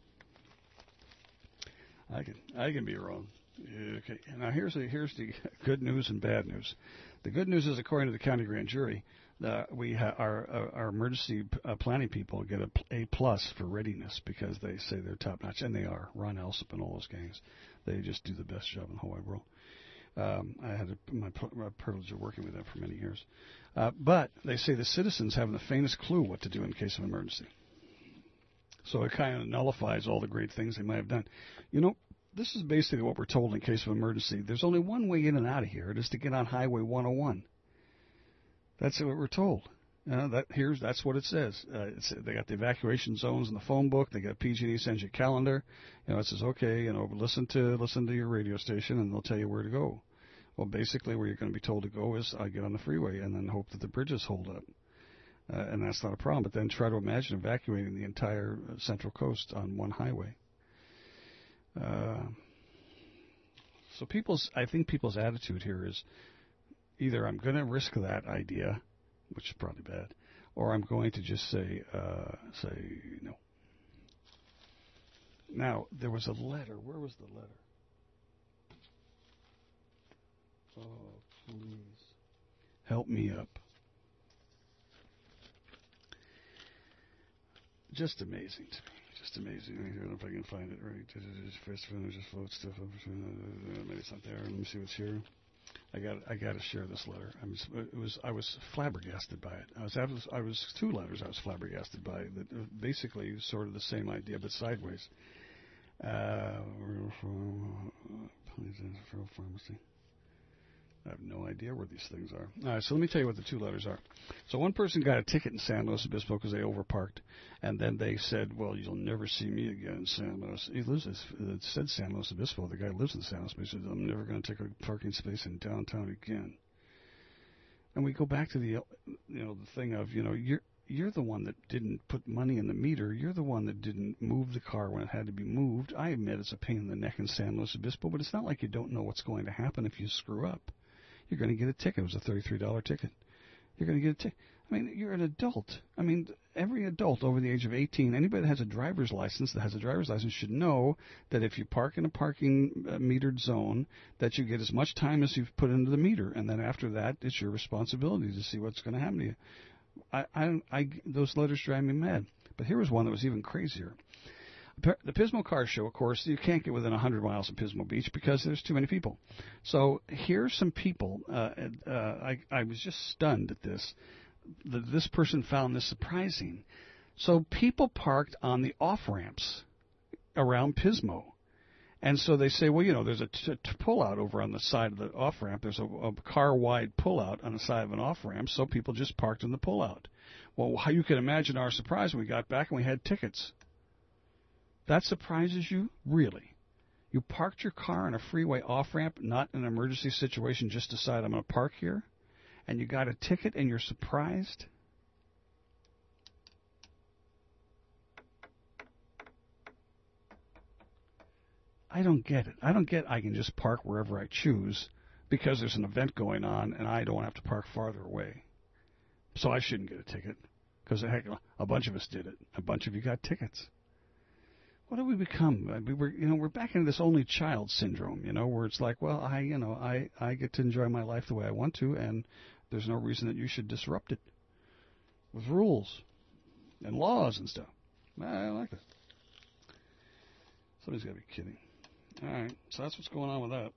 S17: I can be wrong. Okay. Now here's the good news and bad news. The good news is, according to the county grand jury, our emergency planning people get a plus for readiness because they say they're top notch, and they are. Ron Alsop and all those gangs, they just do the best job in the whole wide world. I had my privilege of working with them for many years, but they say the citizens haven't the faintest clue what to do in case of emergency. So it kind of nullifies all the great things they might have done. You know, this is basically what we're told in case of emergency. There's only one way in and out of here. It is to get on Highway 101. That's what we're told. That's what it says. They got the evacuation zones in the phone book. They got PG&E sends you a calendar. It says, okay, listen to your radio station, and they'll tell you where to go. Well, basically, where you're going to be told to go is get on the freeway and then hope that the bridges hold up. And that's not a problem. But then try to imagine evacuating the entire Central Coast on one highway. So I think people's attitude here is either I'm going to risk that idea, which is probably bad, or I'm going to just say no. Now, there was a letter. Where was the letter? Oh, please. Help me up. Just amazing to me. Just amazing. I don't know if I can find it right. First just float stuff over. Maybe it's not there. Let me see what's here. I got to share this letter. I was flabbergasted by it. I was 2 letters I was flabbergasted by that basically sort of the same idea but sideways. Pharmacy. I have no idea where these things are. All right, so let me tell you what the 2 letters are. So one person got a ticket in San Luis Obispo because they overparked, and then they said, well, you'll never see me again in San Luis. It said San Luis Obispo. The guy lives in San Luis Obispo. He said, I'm never going to take a parking space in downtown again. And we go back to the thing of, you're the one that didn't put money in the meter. You're the one that didn't move the car when it had to be moved. I admit it's a pain in the neck in San Luis Obispo, but it's not like you don't know what's going to happen if you screw up. You're going to get a ticket. It was a $33 ticket. you're going to get a ticket. I mean, you're an adult. I mean, every adult over the age of 18, anybody that has a driver's license should know that if you park in a parking metered zone, that you get as much time as you've put into the meter, and then after that, it's your responsibility to see what's going to happen to you. Those letters drive me mad. But here was one that was even crazier. The Pismo Car Show, of course, you can't get within 100 miles of Pismo Beach because there's too many people. So here's some people. I was just stunned at this. This person found this surprising. So people parked on the off-ramps around Pismo. And so they say, well, you know, there's a pull-out over on the side of the off-ramp. There's a car-wide pull-out on the side of an off-ramp, so people just parked in the pull-out. Well, how you can imagine our surprise when we got back and we had tickets. That surprises you? Really? You parked your car on a freeway off-ramp, not in an emergency situation, just decide I'm going to park here? And you got a ticket and you're surprised? I don't get it. I don't get I can just park wherever I choose because there's an event going on and I don't have to park farther away. So I shouldn't get a ticket because, heck, a bunch of us did it. A bunch of you got tickets. What have we become? We're back into this only child syndrome, where it's like, well, I get to enjoy my life the way I want to, and there's no reason that you should disrupt it with rules and laws and stuff. I like that. Somebody's got to be kidding. All right, so that's what's going on with that.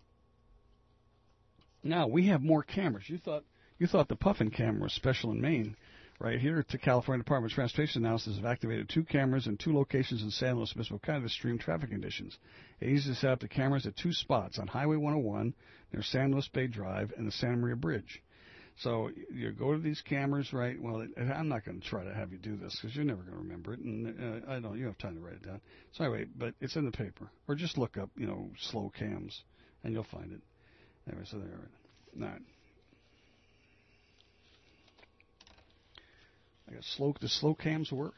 S17: Now we have more cameras. You thought the Puffin camera was special in Maine. Right here, the California Department of Transportation announced has activated 2 cameras in 2 locations in San Luis Obispo County to stream traffic conditions. It uses to set up the cameras at 2 spots on Highway 101 near San Luis Bay Drive and the Santa Maria Bridge. So you go to these cameras, right? Well, I'm not going to try to have you do this because you're never going to remember it, and I know you have time to write it down. So anyway, but it's in the paper, or just look up, slow cams, and you'll find it. Anyway, so there. All right. I got does slow cams work?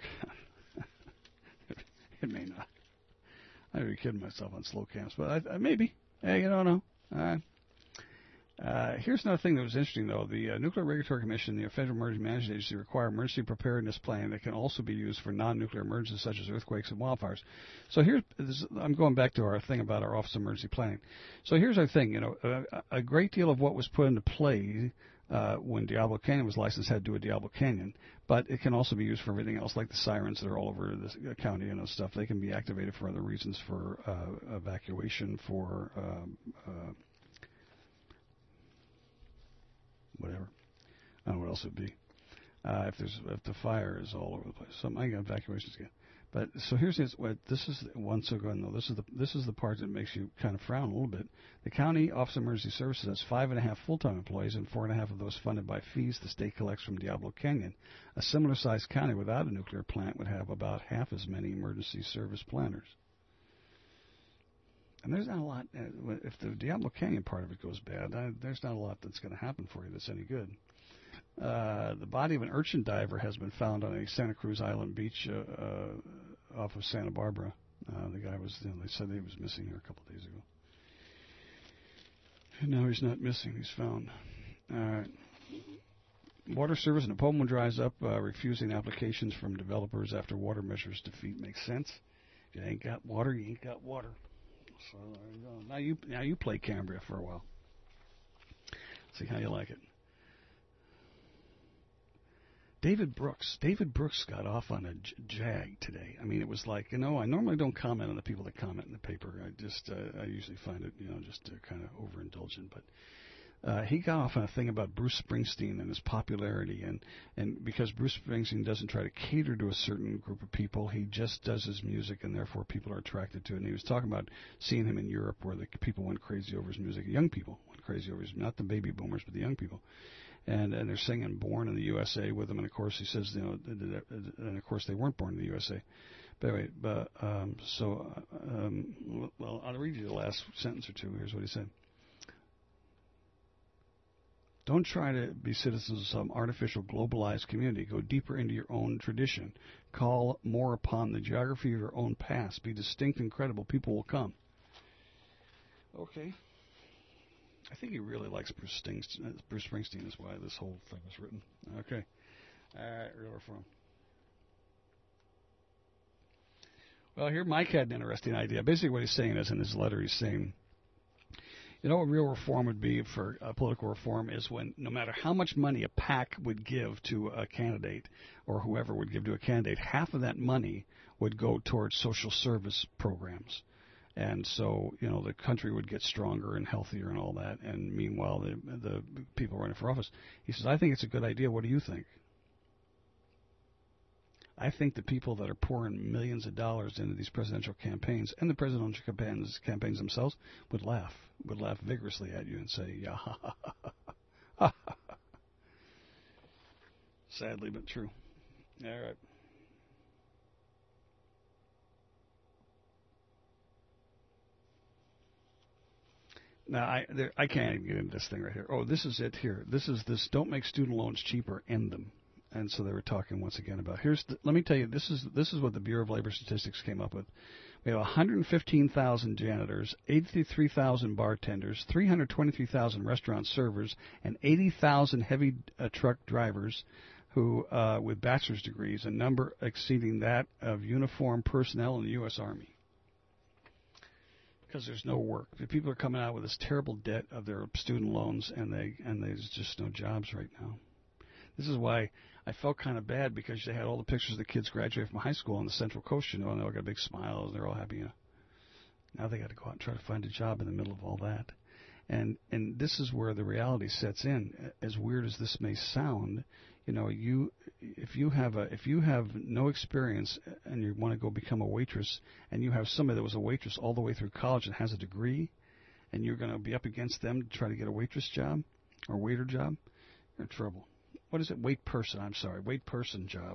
S17: It may not. I may be kidding myself on slow cams, but maybe. Hey, you don't know. All right. Here's another thing that was interesting, though. The Nuclear Regulatory Commission and the Federal Emergency Management Agency require emergency preparedness planning that can also be used for non-nuclear emergencies such as earthquakes and wildfires. So I'm going back to our thing about our Office of Emergency Planning. So here's our thing. A great deal of what was put into play when Diablo Canyon was licensed had to do with Diablo Canyon, but it can also be used for everything else, like the sirens that are all over the county and stuff. They can be activated for other reasons, for evacuation, for whatever. I don't know what else it would be. If the fire is all over the place, so I got evacuations again. But so here's this. This is one so good. No, this is the part that makes you kind of frown a little bit. The County Office of Emergency Services has 5.5 full-time employees, and 4.5 of those funded by fees the state collects from Diablo Canyon. A similar-sized county without a nuclear plant would have about half as many emergency service planners. And there's not a lot. If the Diablo Canyon part of it goes bad, there's not a lot that's going to happen for you that's any good. The body of an urchin diver has been found on a Santa Cruz Island beach off of Santa Barbara. The guy was, they said he was missing here a couple of days ago. And now he's not missing, he's found. Water service in Pomo dries up, refusing applications from developers after water measures defeat. Makes sense. If you ain't got water, you ain't got water. So there you go. Now you play Cambria for a while. See how you like it. David Brooks got off on a jag today. I mean, it was like, I normally don't comment on the people that comment in the paper. I usually find it, just kind of overindulgent. But he got off on a thing about Bruce Springsteen and his popularity, and because Bruce Springsteen doesn't try to cater to a certain group of people, he just does his music, and therefore people are attracted to it. And he was talking about seeing him in Europe, where the people went crazy over his music. Young people went crazy over his, not the baby boomers, but the young people. And they're singing "Born in the USA" with him, and of course he says, and of course they weren't born in the USA. But anyway, well, I'll read you the last sentence or two. Here's what he said: "Don't try to be citizens of some artificial globalized community. Go deeper into your own tradition. Call more upon the geography of your own past. Be distinct and credible. People will come." Okay. I think he really likes Bruce Springsteen. Bruce Springsteen is why this whole thing was written. Okay. Real reform. Well, here Mike had an interesting idea. Basically what he's saying is, in his letter, he's saying, you know what real reform would be for political reform is when no matter how much money a PAC would give to a candidate or whoever would give to a candidate, half of that money would go towards social service programs. And so, you know, the country would get stronger and healthier and all that. And meanwhile, the people running for office, he says, I think it's a good idea. What do you think? I think the people that are pouring millions of dollars into these presidential campaigns and the presidential campaigns themselves would laugh vigorously at you and say, yeah, ha, ha, ha, ha, ha. Sadly, but true. All right. Now, I can't even get into this thing right here. Oh, this is it here. This don't make student loans cheaper, end them. And so they were talking once again about, let me tell you, this is what the Bureau of Labor Statistics came up with. We have 115,000 janitors, 83,000 bartenders, 323,000 restaurant servers, and 80,000 heavy truck drivers who, with bachelor's degrees, a number exceeding that of uniformed personnel in the U.S. Army. Because there's no work. The people are coming out with this terrible debt of their student loans, and there's just no jobs right now. This is why I felt kind of bad, because they had all the pictures of the kids graduating from high school on the Central Coast, and they all got big smiles, and they're all happy. Now they got to go out and try to find a job in the middle of all that. And this is where the reality sets in. As weird as this may sound, if you have no experience and you want to go become a waitress, and you have somebody that was a waitress all the way through college and has a degree, and you're going to be up against them to try to get a waitress job or waiter job, you're in trouble. What is it? Wait person job.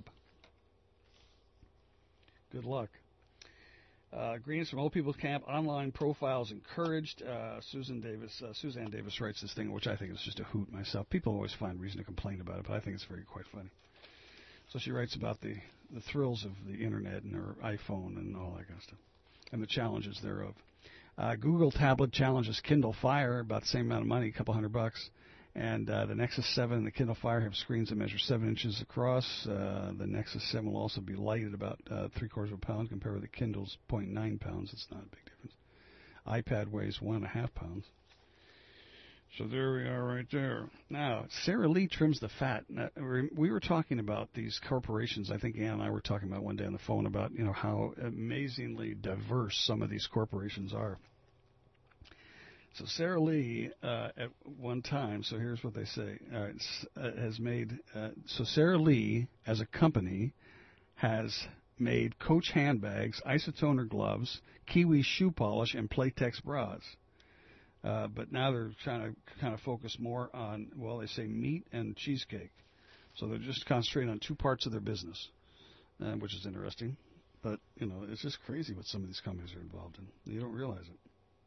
S17: Good luck. Greens from Old People's Camp, online profiles encouraged. Suzanne Davis writes this thing, which I think is just a hoot myself. People always find reason to complain about it, but I think it's quite funny. So she writes about the thrills of the Internet and her iPhone and all that kind of stuff, and the challenges thereof. Google tablet challenges Kindle Fire, about the same amount of money, a couple $100. And the Nexus 7 and the Kindle Fire have screens that measure 7 inches across. The Nexus 7 will also be light at about 3/4 of a pound, compared with the Kindle's 0.9 pounds. It's not a big difference. iPad weighs 1.5 pounds. So there we are right there. Now, Sarah Lee trims the fat. Now, we were talking about these corporations. I think Ann and I were talking about one day on the phone about how amazingly diverse some of these corporations are. So Sarah Lee, at one time, so here's what they say, has made, so Sarah Lee, as a company, has made Coach handbags, Isotoner gloves, Kiwi shoe polish, and Playtex bras. But now they're trying to kind of focus more on, well, they say meat and cheesecake. So they're just concentrating on two parts of their business, which is interesting. But, it's just crazy what some of these companies are involved in. You don't realize it.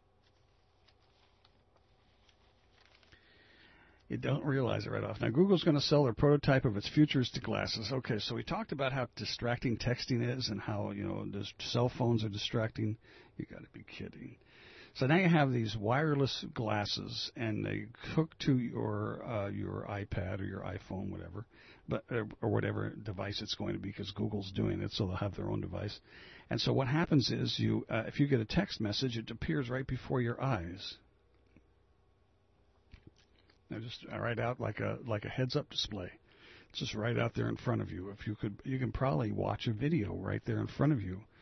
S17: You don't realize it right off. Now, Google's going to sell their prototype of its futuristic glasses. Okay, so we talked about how distracting texting is and how, cell phones are distracting. You got to be kidding. So now you have these wireless glasses, and they hook to your iPad or your iPhone, whatever, or whatever device it's going to be, because Google's doing it, so they'll have their own device. And so what happens is if you get a text message, it appears right before your eyes. Now, just right out like a heads-up display. It's just right out there in front of you. You can probably watch a video right there in front of you,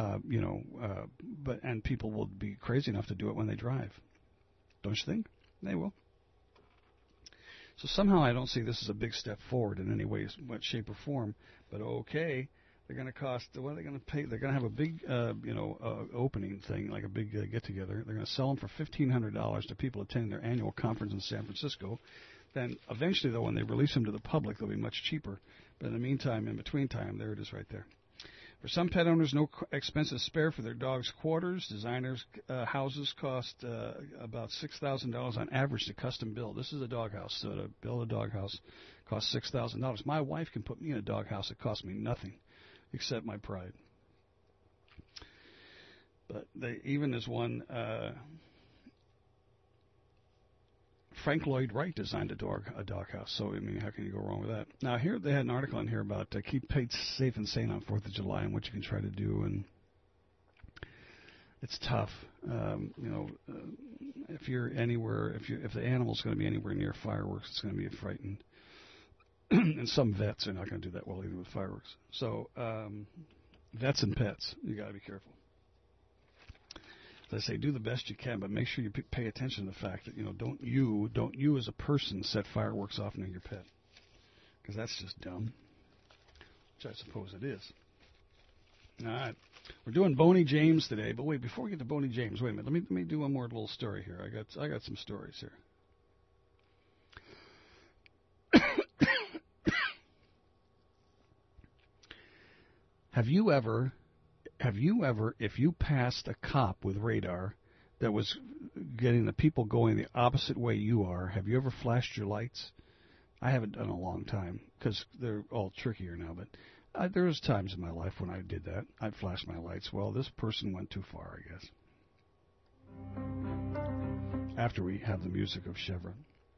S17: and people will be crazy enough to do it when they drive. Don't you think? They will. So somehow I don't see this as a big step forward in any way, shape, or form. But okay, they're going to cost. What are they going to pay? They're going to have a big, opening thing, like a big get-together. They're going to sell them for $1,500 to people attending their annual conference in San Francisco. Then eventually, though, when they release them to the public, they'll be much cheaper. But in the meantime, in between time, there it is right there. For some pet owners, no expenses spared for their dog's quarters. Designers' houses cost about $6,000 on average to custom build. This is a doghouse, so to build a doghouse costs $6,000. My wife can put me in a doghouse. It costs me nothing except my pride. But even as one Frank Lloyd Wright designed a doghouse, so, I mean, how can you go wrong with that? Now, here they had an article in here about keep pets safe and sane on 4th of July and what you can try to do, and it's tough. If you're anywhere, if the animal's going to be anywhere near fireworks, it's going to be frightened. And some vets are not going to do that well either with fireworks. So, vets and pets, you got to be careful. As I say, do the best you can, but make sure you pay attention to the fact that, don't you as a person set fireworks off near your pet, because that's just dumb, which I suppose it is. All right, we're doing Boney James today, but wait, before we get to Boney James, wait a minute. Let me do one more little story here. I got some stories here. Have you ever, if you passed a cop with radar that was getting the people going the opposite way you are, have you ever flashed your lights? I haven't done it in a long time because they're all trickier now, but there was times in my life when I did that. I'd flash my lights. Well, this person went too far, I guess. After we have the music of Chevron.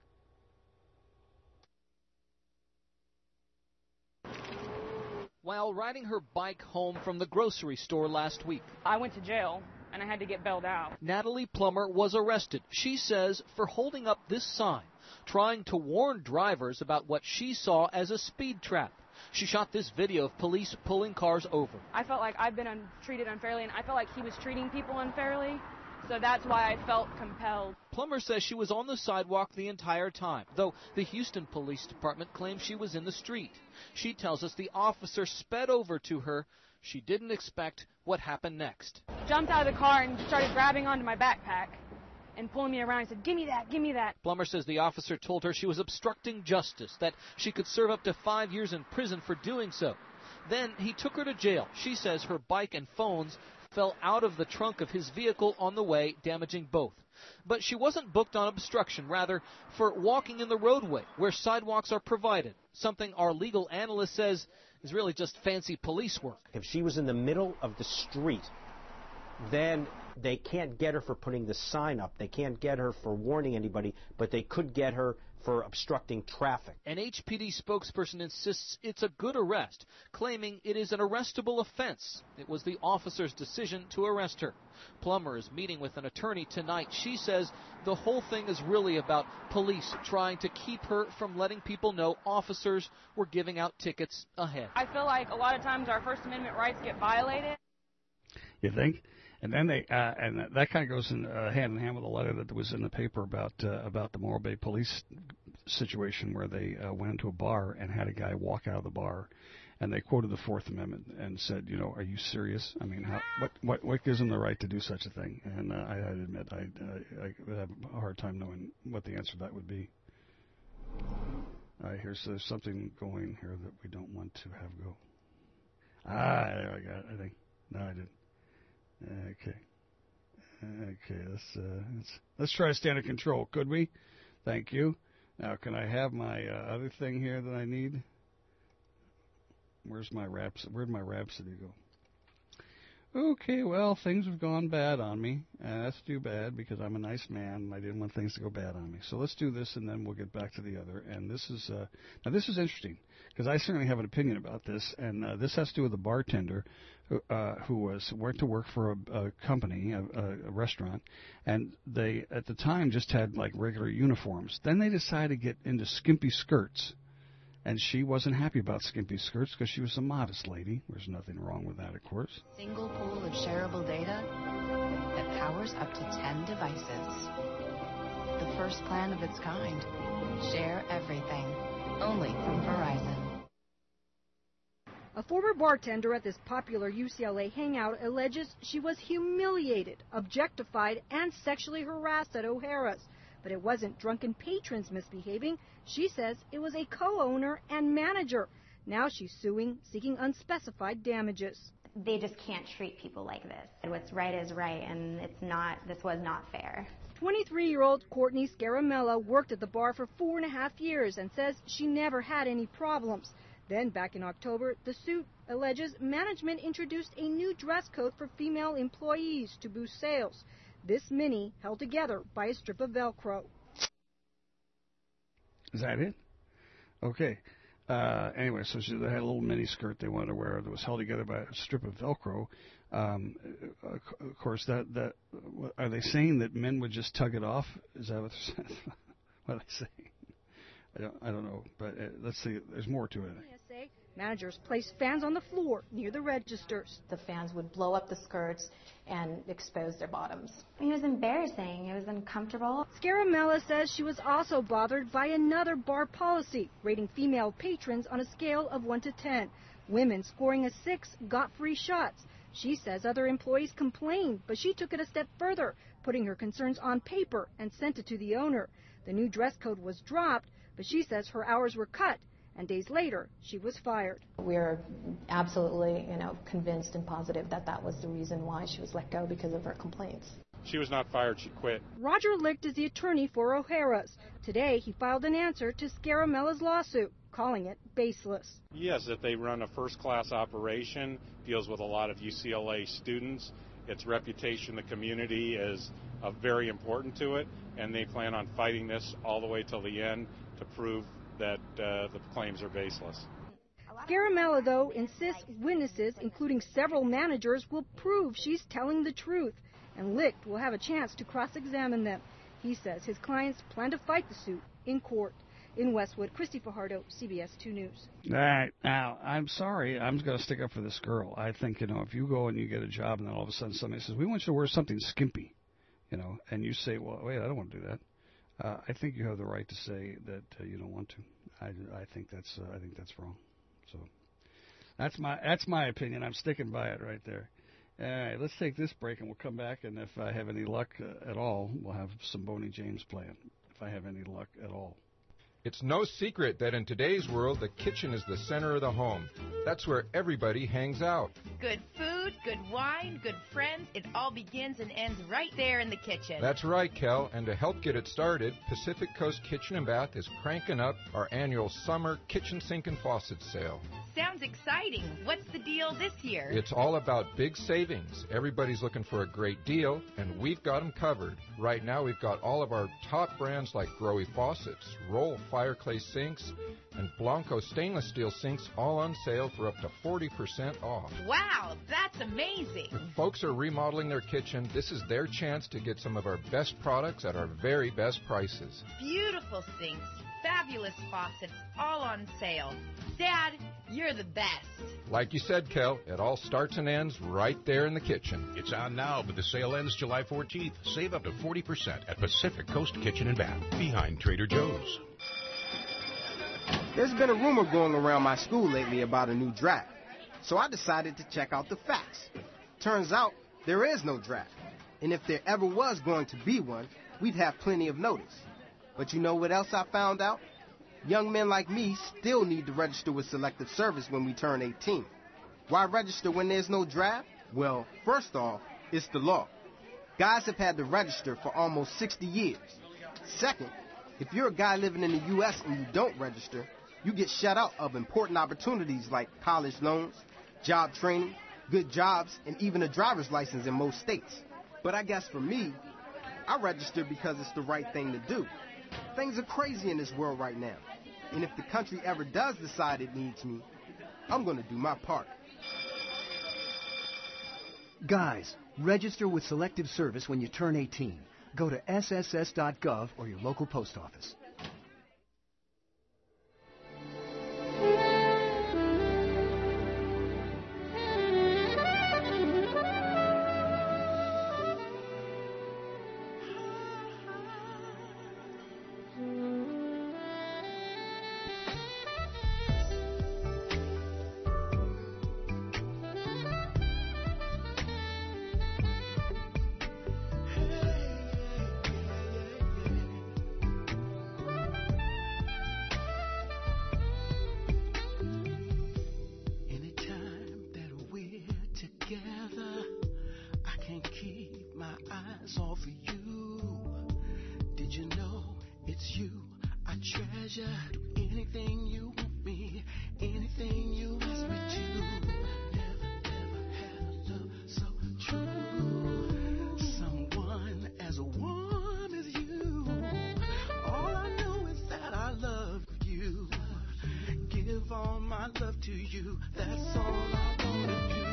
S1: While riding her bike home from the grocery store last week,
S4: I went to jail, and I had to get bailed out.
S1: Natalie Plummer was arrested, she says, for holding up this sign, trying to warn drivers about what she saw as a speed trap. She shot this video of police pulling cars over.
S4: I felt like I've been treated unfairly, and I felt like he was treating people unfairly. So that's why I felt compelled.
S1: Plummer says she was on the sidewalk the entire time, though the Houston Police Department claims she was in the street. She tells us the officer sped over to her. She didn't expect what happened next.
S4: Jumped out of the car and started grabbing onto my backpack and pulling me around. He said, "Give me that, give me that."
S1: Plummer says the officer told her she was obstructing justice, that she could serve up to 5 years in prison for doing so. Then he took her to jail. She says her bike and phones fell out of the trunk of his vehicle on the way, damaging both. But she wasn't booked on obstruction, rather for walking in the roadway where sidewalks are provided, something our legal analyst says is really just fancy police work.
S5: If she was in the middle of the street, then they can't get her for putting the sign up. They can't get her for warning anybody, but they could get her for obstructing traffic.
S1: An HPD spokesperson insists it's a good arrest, claiming it is an arrestable offense. It was the officer's decision to arrest her. Plummer is meeting with an attorney tonight. She says the whole thing is really about police trying to keep her from letting people know officers were giving out tickets ahead.
S4: I feel like a lot of times our First Amendment rights get violated.
S17: You think? And then and that kind of goes in, hand in hand with a letter that was in the paper about the Morro Bay police situation where they went into a bar and had a guy walk out of the bar, and they quoted the Fourth Amendment and said, are you serious? I mean, what gives them the right to do such a thing? And I admit I have a hard time knowing what the answer to that would be. Here's there's something going here that we don't want to have go. There I got it, I think. No, I didn't. Okay. Let's try to stay under control, could we? Thank you. Now, can I have my other thing here that I need? Where'd my Rhapsody go? Okay, well, things have gone bad on me, and that's too bad because I'm a nice man and I didn't want things to go bad on me. So let's do this, and then we'll get back to the other. And this is interesting because I certainly have an opinion about this, and this has to do with a bartender who went to work for a company, a restaurant, and they at the time just had like regular uniforms. Then they decided to get into skimpy skirts. And she wasn't happy about skimpy skirts because she was a modest lady. There's nothing wrong with that, of course.
S18: Single pool of shareable data that powers up to 10 devices. The first plan of its kind. Share everything. Only from Verizon.
S19: A former bartender at this popular UCLA hangout alleges she was humiliated, objectified, and sexually harassed at O'Hara's. But it wasn't drunken patrons misbehaving. She says it was a co-owner and manager. Now she's suing, seeking unspecified damages.
S20: They just can't treat people like this. What's right is right, and this was not fair.
S19: 23-year-old Courtney Scaramella worked at the bar for 4.5 years and says she never had any problems. Then, back in October, the suit alleges management introduced a new dress code for female employees to boost sales. This mini held together by a strip of Velcro.
S17: Is that it? Okay. Anyway, so they had a little mini skirt they wanted to wear that was held together by a strip of Velcro. Of course, that are they saying that men would just tug it off? Is that what they're saying? What are they saying? I don't know, but let's see. There's more to it.
S19: PSA, managers placed fans on the floor near the registers.
S7: The fans would blow up the skirts and expose their bottoms.
S20: It was embarrassing. It was uncomfortable.
S19: Scaramella says she was also bothered by another bar policy, rating female patrons on a scale of 1 to 10. Women scoring a 6 got free shots. She says other employees complained, but she took it a step further, putting her concerns on paper and sent it to the owner. The new dress code was dropped, but she says her hours were cut, and days later, she was fired.
S7: We're absolutely, convinced and positive that that was the reason why she was let go, because of her complaints.
S8: She was not fired, she quit.
S19: Roger Licht is the attorney for O'Hara's. Today, he filed an answer to Scaramella's lawsuit, calling it baseless.
S8: Yes, that they run a first-class operation, deals with a lot of UCLA students. Its reputation, the community is very important to it, and they plan on fighting this all the way till the end to prove that the claims are baseless.
S19: Scaramella, though, insists witnesses, including several managers, will prove she's telling the truth, and Licht will have a chance to cross-examine them. He says his clients plan to fight the suit in court. In Westwood, Christy Fajardo, CBS 2 News.
S17: All right. Now, I'm sorry. I'm going to stick up for this girl. I think, if you go and you get a job and then all of a sudden somebody says, we want you to wear something skimpy, and you say, well, wait, I don't want to do that. I think you have the right to say that you don't want to. I think that's wrong. So that's my opinion. I'm sticking by it right there. All right, let's take this break and we'll come back. And if I have any luck at all, we'll have some Boney James playing. If I have any luck at all.
S9: It's no secret that in today's world, the kitchen is the center of the home. That's where everybody hangs out.
S10: Good food, good wine, good friends. It all begins and ends right there in the kitchen.
S9: That's right, Kel. And to help get it started, Pacific Coast Kitchen and Bath is cranking up our annual summer kitchen sink and faucet sale.
S10: Sounds exciting. What's the deal this year?
S9: It's all about big savings. Everybody's looking for a great deal, and we've got them covered. Right now, we've got all of our top brands like Grohe faucets, Roll Fireclay sinks, and Blanco stainless steel sinks all on sale for up to 40% off.
S10: Wow, that's amazing.
S9: If folks are remodeling their kitchen, this is their chance to get some of our best products at our very best prices.
S10: Beautiful sinks, fabulous faucets, all on sale. Dad, you're the best.
S9: Like you said, Kel, it all starts and ends right there in the kitchen.
S11: It's on now, but the sale ends July 14th. Save up to 40% at Pacific Coast Kitchen and Bath, behind Trader Joe's.
S12: There's been a rumor going around my school lately about a new draft, so I decided to check out the facts. Turns out there is no draft, and if there ever was going to be one, we'd have plenty of notice. But you know what else I found out? Young men like me still need to register with Selective Service when we turn 18. Why register when there's no draft? Well, first off, it's the law. Guys have had to register for almost 60 years. Second, if you're a guy living in the U.S. and you don't register, you get shut out of important opportunities like college loans, job training, good jobs, and even a driver's license in most states. But I guess for me, I registered because it's the right thing to do. Things are crazy in this world right now. And if the country ever does decide it needs me, I'm going to do my part.
S21: Guys, register with Selective Service when you turn 18. Go to sss.gov or your local post office.
S22: Someone as you. All I know is that I love
S6: love to you. That's all I wanna do.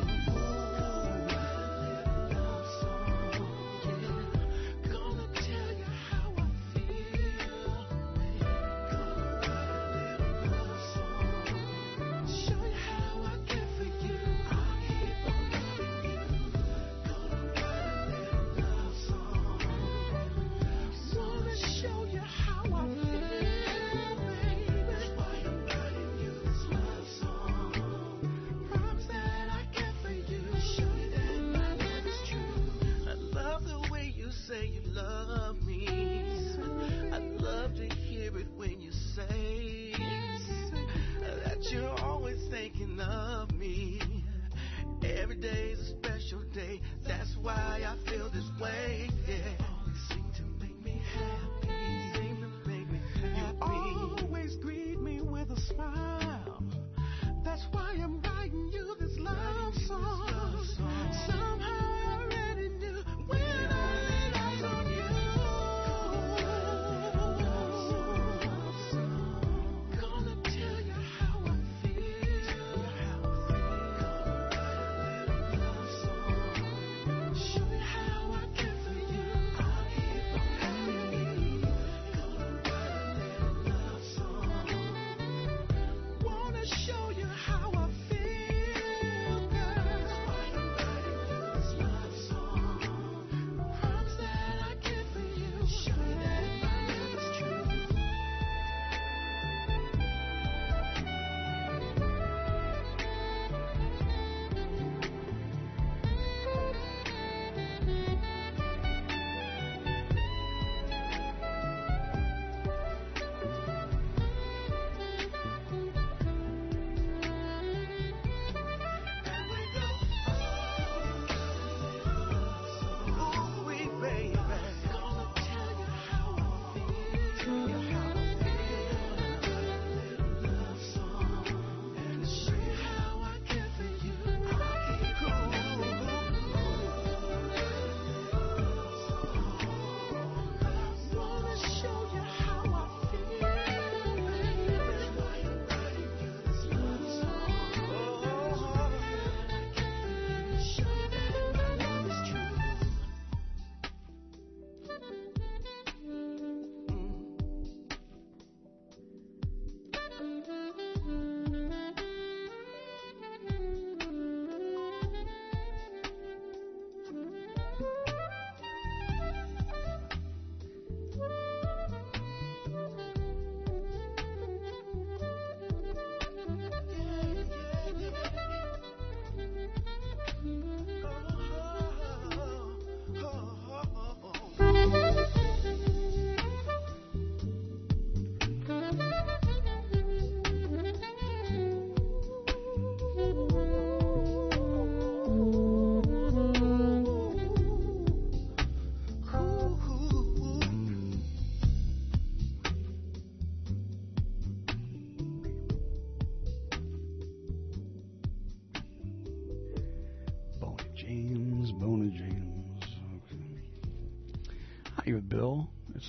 S17: Hi with Bill. It's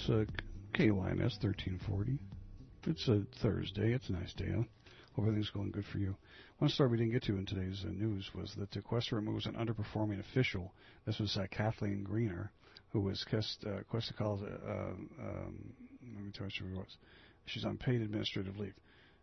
S17: KYNS 1340. It's a Thursday. It's a nice day out. Hope everything's going good for you. One story we didn't get to in today's news was that Questa removes an underperforming official. This was Kathleen Greener, who was Questa calls let me tell you who she was. She's on paid administrative leave.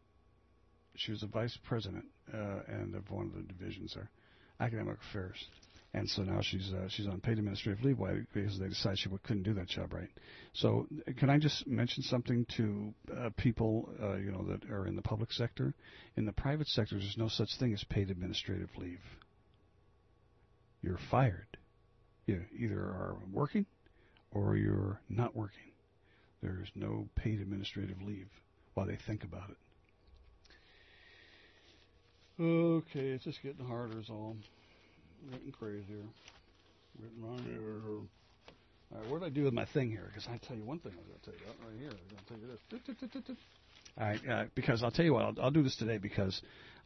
S17: She was the vice president and of one of the divisions there, academic affairs. And so now she's on paid administrative leave. Why? Because they decided she couldn't do that job right. So can I just mention something to people that are in the public sector? In the private sector, there's no such thing as paid administrative leave. You're fired. You either are working or you're not working. There's no paid administrative leave while they think about it. Okay, it's just getting harder is all. Getting crazier. Getting on here. All right, what did I do with my thing here? Because I tell you one thing I was going to tell you about right here. I'm going to tell you this. All right, because I'll tell you what, I'll do this today because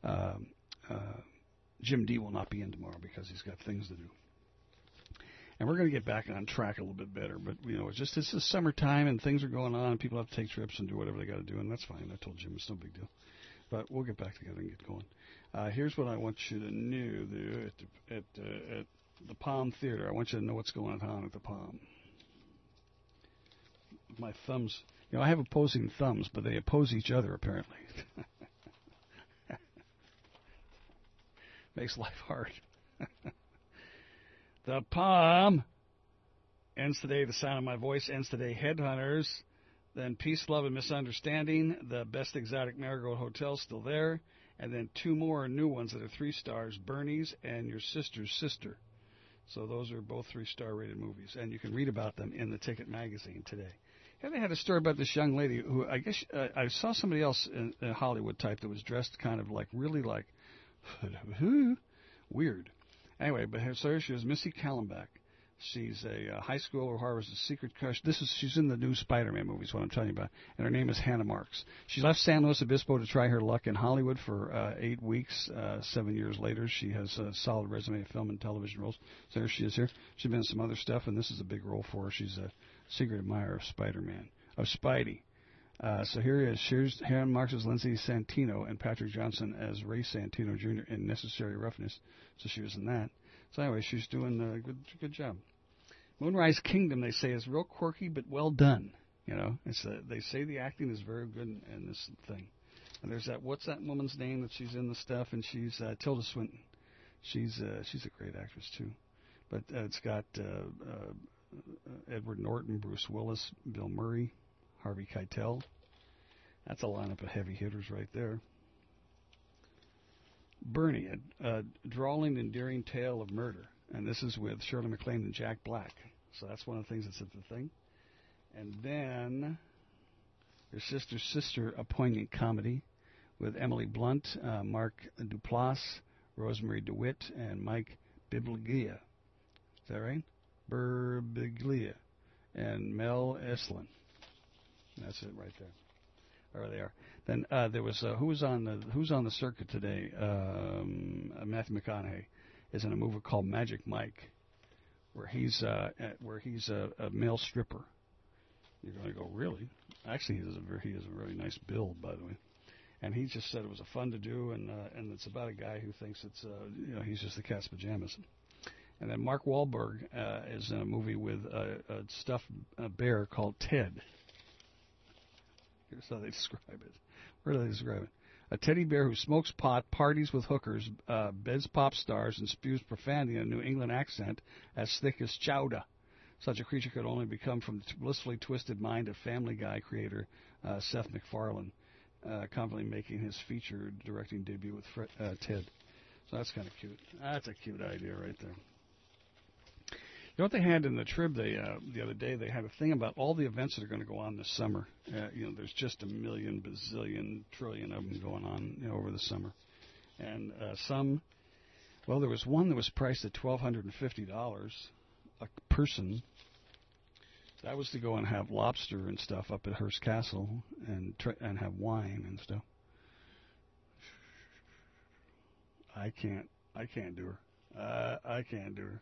S17: Jim D will not be in tomorrow because he's got things to do. And we're going to get back on track a little bit better. But, it's the summertime and things are going on and people have to take trips and do whatever they got to do, and that's fine. I told Jim it's no big deal. But we'll get back together and get going. Here's what I want you to know at the Palm Theater. I want you to know what's going on at the Palm. My thumbs, I have opposing thumbs, but they oppose each other apparently. Makes life hard. The Palm ends today. The Sound of My Voice ends today. Headhunters. Then Peace, Love, and Misunderstanding. The Best Exotic Marigold Hotel still there. And then 2 more new ones that are 3 stars. Bernie's and Your Sister's Sister. So those are both 3-star rated movies. And you can read about them in the Ticket magazine today. Here they had a story about this young lady who I guess I saw somebody else in Hollywood type that was dressed kind of like really like weird. Anyway, but so here she is, Missy Callenbach. She's a high schooler who harbors a secret crush. She's in the new Spider-Man movies, what I'm telling you about. And her name is Hannah Marks. She left San Luis Obispo to try her luck in Hollywood for 8 weeks. 7 years later, she has a solid resume of film and television roles. So there she is here. She's been in some other stuff, and this is a big role for her. She's a secret admirer of Spider-Man, of Spidey. So here he is. Here's Hannah Marks as Lindsay Santino and Patrick Johnson as Ray Santino Jr. in Necessary Roughness. So she was in that. So anyway, she's doing a good job. Moonrise Kingdom, they say, is real quirky but well done. They say the acting is very good in this thing. And there's what's that woman's name that she's in the stuff? And she's Tilda Swinton. She's a great actress too. But it's got Edward Norton, Bruce Willis, Bill Murray, Harvey Keitel. That's a lineup of heavy hitters right there. Bernie, a drawling, endearing tale of murder. And this is with Shirley MacLaine and Jack Black. So that's one of the things that's at the thing. And then Your Sister's Sister, a poignant comedy with Emily Blunt, Mark Duplass, Rosemary DeWitt, and Mike Birbiglia. Is that right? Birbiglia. And Mel Eslin. That's it right there. There they are. Then there was who's on the circuit today? Matthew McConaughey is in a movie called Magic Mike, where he's a male stripper. You're going to go, really? Actually, he has a really nice build, by the way. And he just said it was a fun to do, and it's about a guy who thinks it's he's just the cat's pajamas. And then Mark Wahlberg is in a movie with a stuffed bear called Ted. Here's how they describe it. Where do they describe it? A teddy bear who smokes pot, parties with hookers, beds pop stars, and spews profanity in a New England accent as thick as chowder. Such a creature could only become from the blissfully twisted mind of Family Guy creator Seth MacFarlane, confidently making his feature directing debut with Ted. So that's kind of cute. That's a cute idea right there. You know what they had in the Trib the other day? They had a thing about all the events that are going to go on this summer. There's just a million, bazillion, trillion of them going on over the summer. And there was one that was priced at $1,250 a person. That was to go and have lobster and stuff up at Hearst Castle and have wine and stuff. I can't do her. I can't do her.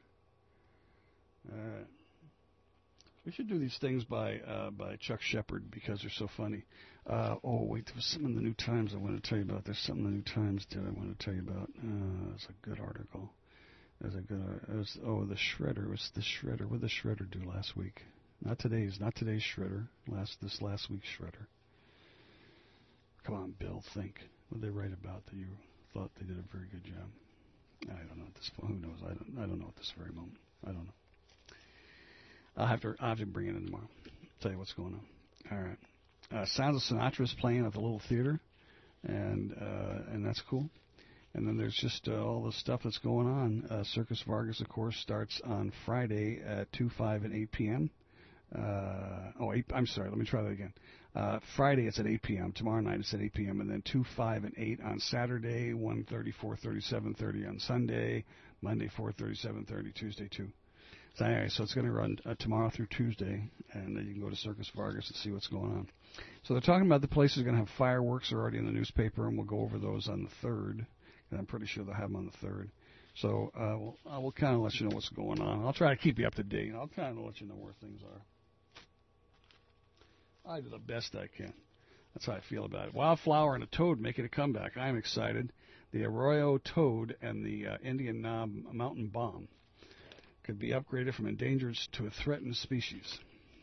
S17: We should do these things by Chuck Shepard because they're so funny. There was something in the New Times I want to tell you about. There's something in the New Times that I want to tell you about. It's a good article. The Shredder. What's the Shredder? What did the Shredder do last week? Not today's Shredder. This last week's Shredder. Come on, Bill, think. What did they write about that you thought they did a very good job? I don't know at this point. Who knows? I don't know at this very moment. I don't know. I'll have to bring it in tomorrow. Tell you what's going on. All right. Sounds of Sinatra is playing at the Little Theater, and that's cool. And then there's just all the stuff that's going on. Circus Vargas, of course, starts on Friday at 2, 5, and 8 p.m. 8, I'm sorry. Let me try that again. Friday it's at 8 p.m. Tomorrow night it's at 8 p.m. And then 2, 5, and 8 on Saturday. 1:30, 4:30, 7:30 on Sunday. Monday 4:30, 7:30. Tuesday 2. So anyway, so it's going to run tomorrow through Tuesday, and you can go to Circus Vargas and see what's going on. So they're talking about the places are going to have fireworks. They're already in the newspaper, and we'll go over those on the 3rd. And I'm pretty sure they'll have them on the 3rd. So I will kind of let you know what's going on. I'll try to keep you up to date. I'll kind of let you know where things are. I do the best I can. That's how I feel about it. Wildflower and a toad making a comeback. I'm excited. The arroyo toad and the Indian knob mountain bomb could be upgraded from endangered to a threatened species.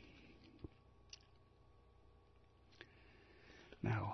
S17: Now,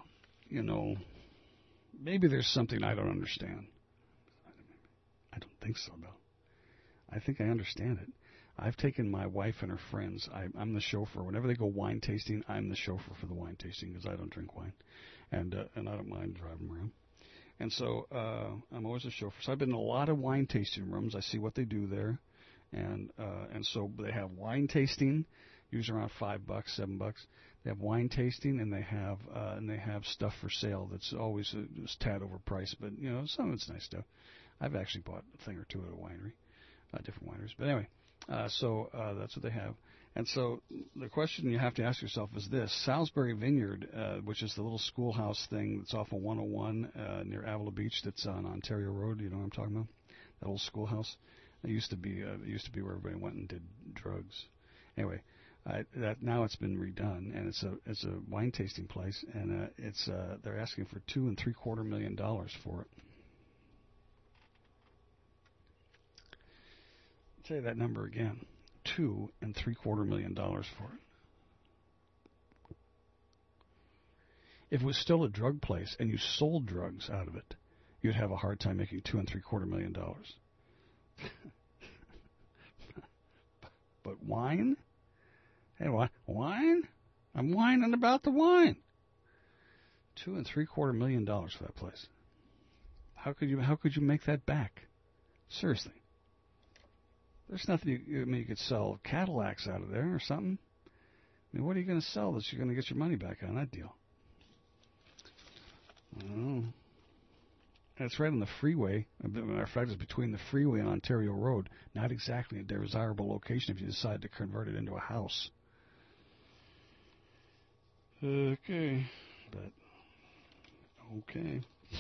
S17: maybe there's something I don't understand. I don't think so, though. I think I understand it. I've taken my wife and her friends. I'm the chauffeur. Whenever they go wine tasting, I'm the chauffeur for the wine tasting because I don't drink wine, and I don't mind driving around. And so I'm always a chauffeur. So I've been in a lot of wine tasting rooms. I see what they do there, and so they have wine tasting, usually around $5, $7. They have wine tasting, and they have stuff for sale that's always a tad overpriced, but some of it's nice stuff. I've actually bought a thing or two at a winery, different wineries. But anyway, so that's what they have. And so the question you have to ask yourself is this: Salisbury Vineyard, which is the little schoolhouse thing that's off of 101 near Avila Beach, that's on Ontario Road. You know what I'm talking about? That old schoolhouse. It used to be where everybody went and did drugs. Anyway, that now it's been redone, and it's a wine tasting place, and they're asking for $2.75 million for it. I'll tell you that number again. $2.75 million for it. If it was still a drug place and you sold drugs out of it, you'd have a hard time making $2.75 million. But wine? Hey, wine? I'm whining about the wine. $2.75 million for that place. How could you make that back? Seriously. There's nothing you could sell Cadillacs out of there or something. I mean, what are you going to sell that you're going to get your money back on that deal? I don't know. And it's right on the freeway. As a matter of fact, it's between the freeway and Ontario Road. Not exactly a desirable location if you decide to convert it into a house. Okay. But, okay.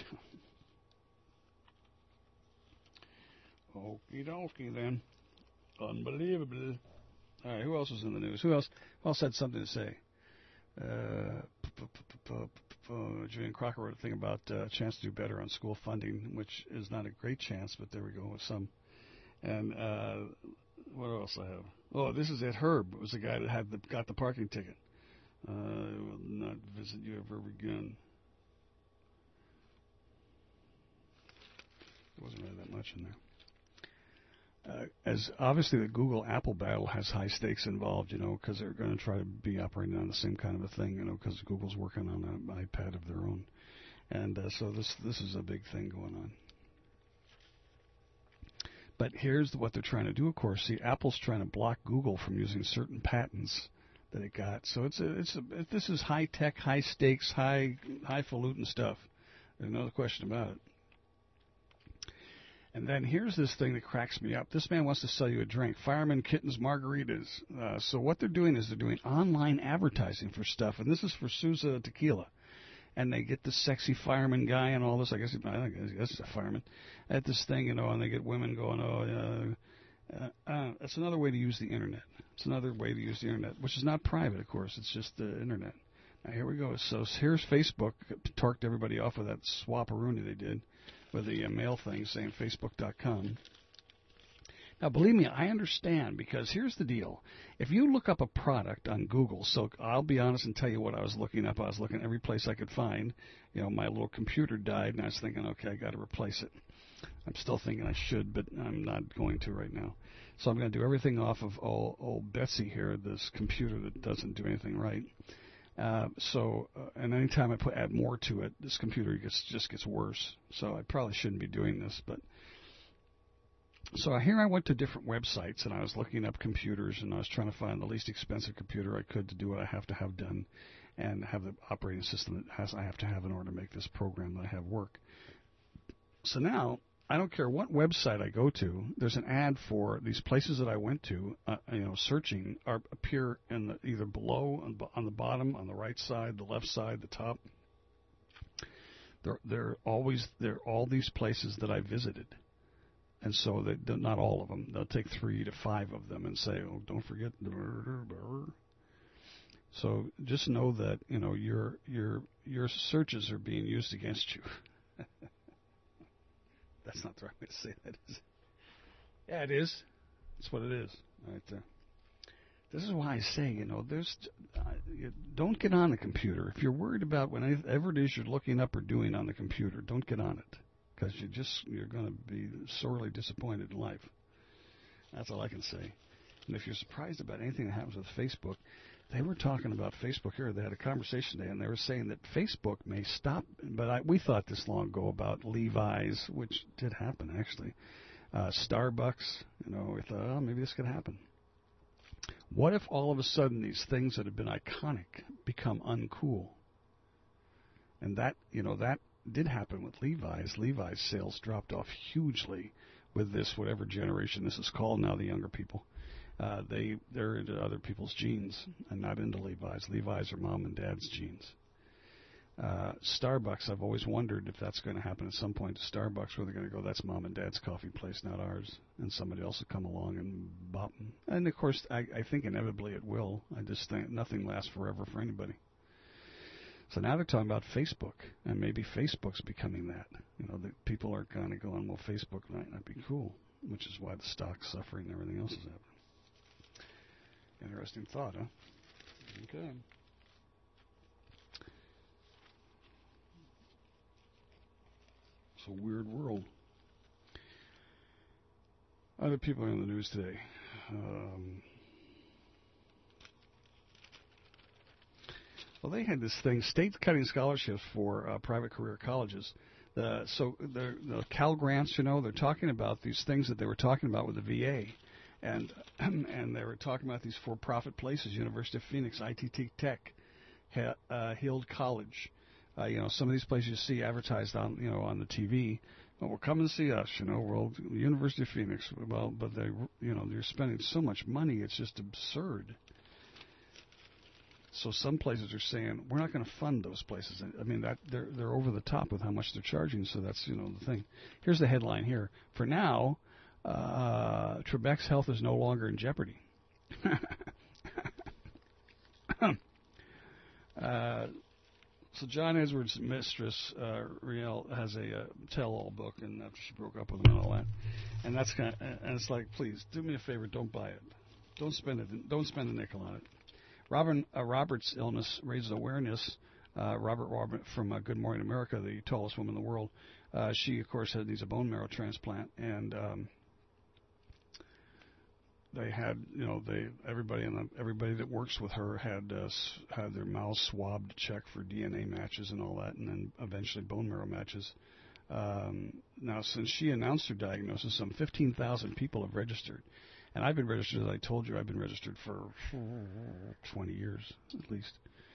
S17: Okie dokie then. Unbelievable. All right, who else was in the news? Who else had something to say? Julian Crocker wrote a thing about a chance to do better on school funding, which is not a great chance, but there we go with some. And what else I have? Oh, this is it. Herb was the guy that got the parking ticket. I will not visit you ever again. There wasn't really that much in there. As obviously the Google-Apple battle has high stakes involved, because they're going to try to be operating on the same kind of a thing, because Google's working on an iPad of their own. And so this is a big thing going on. But here's what they're trying to do, of course. See, Apple's trying to block Google from using certain patents that it got. So this is high-tech, high-stakes, highfalutin stuff. There's no question about it. And then here's this thing that cracks me up. This man wants to sell you a drink, Fireman Kittens Margaritas. So what they're doing is they're doing online advertising for stuff, and this is for Sousa Tequila. And they get this sexy fireman guy and all this. I guess he's a fireman at this thing, and they get women going, it's another way to use the Internet. It's another way to use the Internet, which is not private, of course. It's just the Internet. Now, here we go. So here's Facebook. Torqued everybody off with that swap-a-rooney they did with the mail thing saying Facebook.com. Now, believe me, I understand, because here's the deal. If you look up a product on Google, so I'll be honest and tell you what I was looking up. I was looking every place I could find. My little computer died, and I was thinking, okay, I got to replace it. I'm still thinking I should, but I'm not going to right now. So I'm going to do everything off of old Betsy here, this computer that doesn't do anything right. And anytime I add more to it, this computer just gets worse. So I probably shouldn't be doing this. But so here I went to different websites, and I was looking up computers, and I was trying to find the least expensive computer I could to do what I have to have done and have the operating system that I have to have in order to make this program that I have work. So now, I don't care what website I go to, there's an ad for these places that I went to, searching, appear in either below, on the bottom, on the right side, the left side, the top. They're all these places that I visited. And so not all of them. They'll take 3 to 5 of them and say, oh, don't forget. So just know that, you know, your searches are being used against you. That's not the right way to say that, is it? Yeah, it is. That's what it is, right there. This is why I say, you know, don't get on the computer. If you're worried about whatever it is you're looking up or doing on the computer, don't get on it, because you're going to be sorely disappointed in life. That's all I can say. And if you're surprised about anything that happens with Facebook, they were talking about Facebook here. They had a conversation today, and they were saying that Facebook may stop. But we thought this long ago about Levi's, which did happen, actually. Starbucks, you know, we thought, oh, maybe this could happen. What if all of a sudden these things that have been iconic become uncool? And that, you know, that did happen with Levi's. Levi's sales dropped off hugely with this, whatever generation this is called now, the younger people. They're into other people's jeans and not into Levi's. Levi's are mom and dad's jeans. Starbucks, I've always wondered if that's going to happen at some point to Starbucks, where they're going to go, that's mom and dad's coffee place, not ours, and somebody else will come along and bop them. And, of course, I think inevitably it will. I just think nothing lasts forever for anybody. So now they're talking about Facebook, and maybe Facebook's becoming that. You know, the people are kind of going, well, Facebook might not be cool, which is why the stock's suffering and everything else is happening. Interesting thought, huh? Okay. It's a weird world. Other people in the news today. Well, they had this thing, states cutting scholarships for private career colleges. So the Cal Grants, you know, they're talking about these things that they were talking about with the VA. And they were talking about these for-profit places: University of Phoenix, ITT Tech, Hild College. You know, some of these places you see advertised on, you know, on the TV. Well, come and see us, you know. Well, University of Phoenix. Well, but they, you know, they're spending so much money, it's just absurd. So some places are saying we're not going to fund those places. I mean, that they're over the top with how much they're charging. So that's, you know, the thing. Here's the headline here. For now, Trebek's health is no longer in jeopardy. So John Edwards' mistress, Riel, has a tell-all book, and after she broke up with him and all that, and that's kind of, and it's like, please do me a favor, don't buy it, don't spend it, don't spend a nickel on it. Robert's illness raises awareness. Robert from Good Morning America, the tallest woman in the world, she of course needs a bone marrow transplant, and they had, you know, everybody that works with her had their mouths swabbed to check for DNA matches and all that, and then eventually bone marrow matches. Now, since she announced her diagnosis, some 15,000 people have registered, and I've been registered. As I told you, I've been registered for 20 years at least.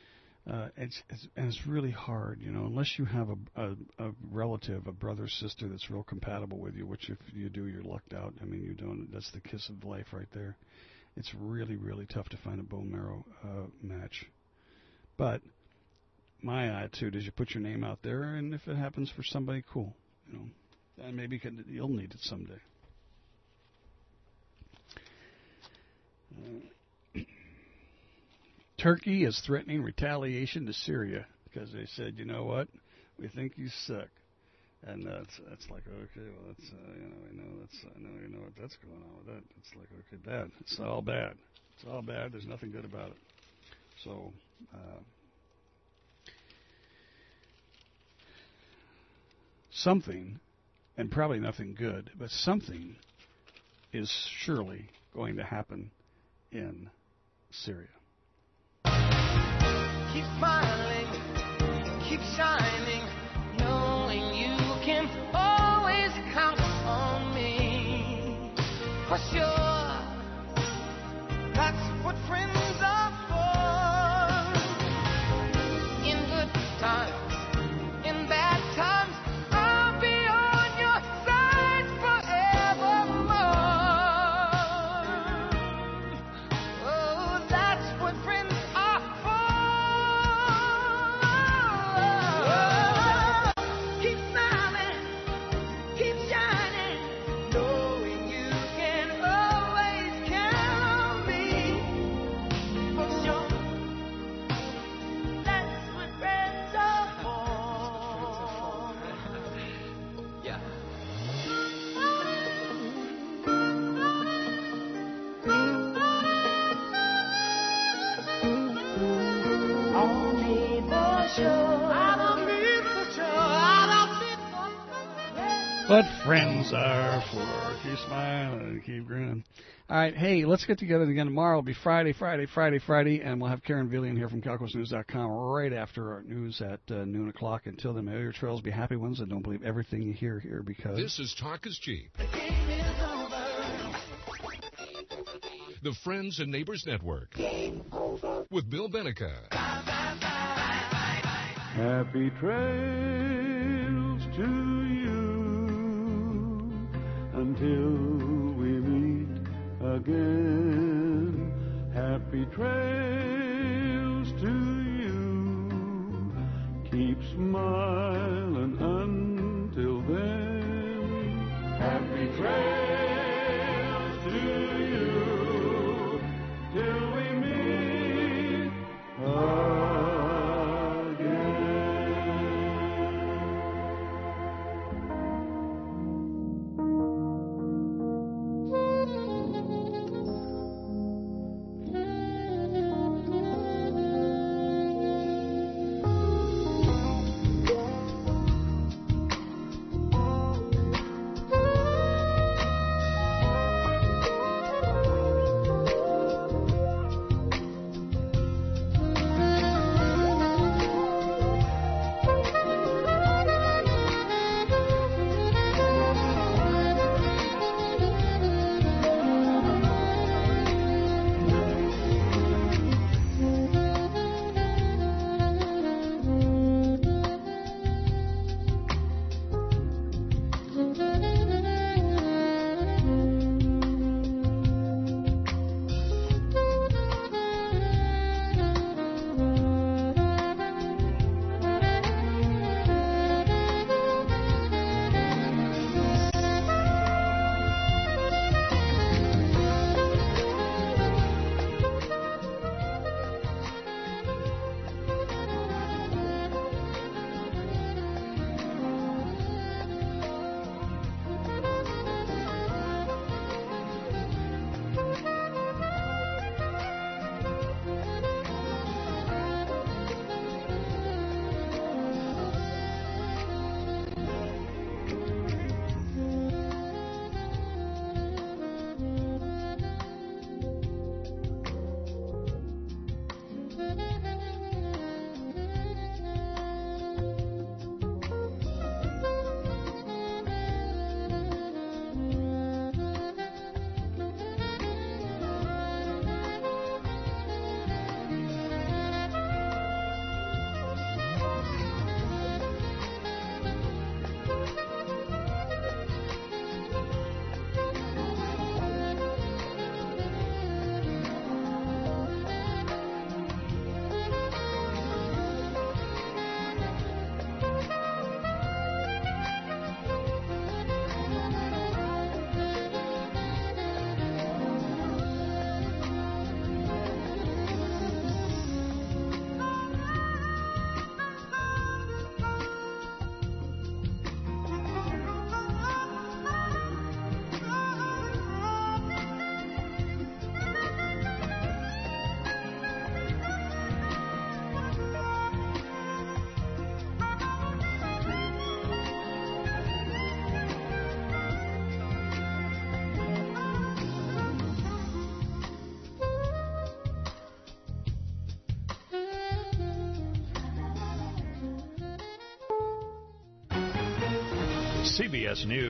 S17: It's really hard, you know, unless you have a relative, a brother, sister that's real compatible with you, which if you do, you're lucked out. I mean, you don't. That's the kiss of life right there. It's really, really tough to find a bone marrow match. But my attitude is you put your name out there, and if it happens for somebody, cool, you know, and maybe you'll need it someday. Turkey is threatening retaliation to Syria because they said, you know what, we think you suck, and that's like, okay, well, that's you know, I know what that's going on with that. It's like, okay, bad. It's all bad. It's all bad. There's nothing good about it. So something, and probably nothing good, but something is surely going to happen in Syria.
S6: Keep smiling, keep shining, knowing you can always count on me. For sure, that's what friends are for. In good times, in bad times, I'll be on your side forevermore. Oh, that's what friends are for. Keep smiling, keep shining, knowing you can always
S17: what friends are for. Keep smiling and keep grinning. All right, hey, let's get together again tomorrow. It'll be Friday, and we'll have Karen Villian here from CalcosNews.com right after our news at noon o'clock. Until then, may your trails be happy ones and don't believe everything you hear here, because
S11: This is Talk is Cheap. The Friends and Neighbors Network with Bill Benica.
S13: Happy trails to you until we meet again. Happy trails to you. Keep smiling until then. Happy trails to you till we meet again.
S2: CBS News.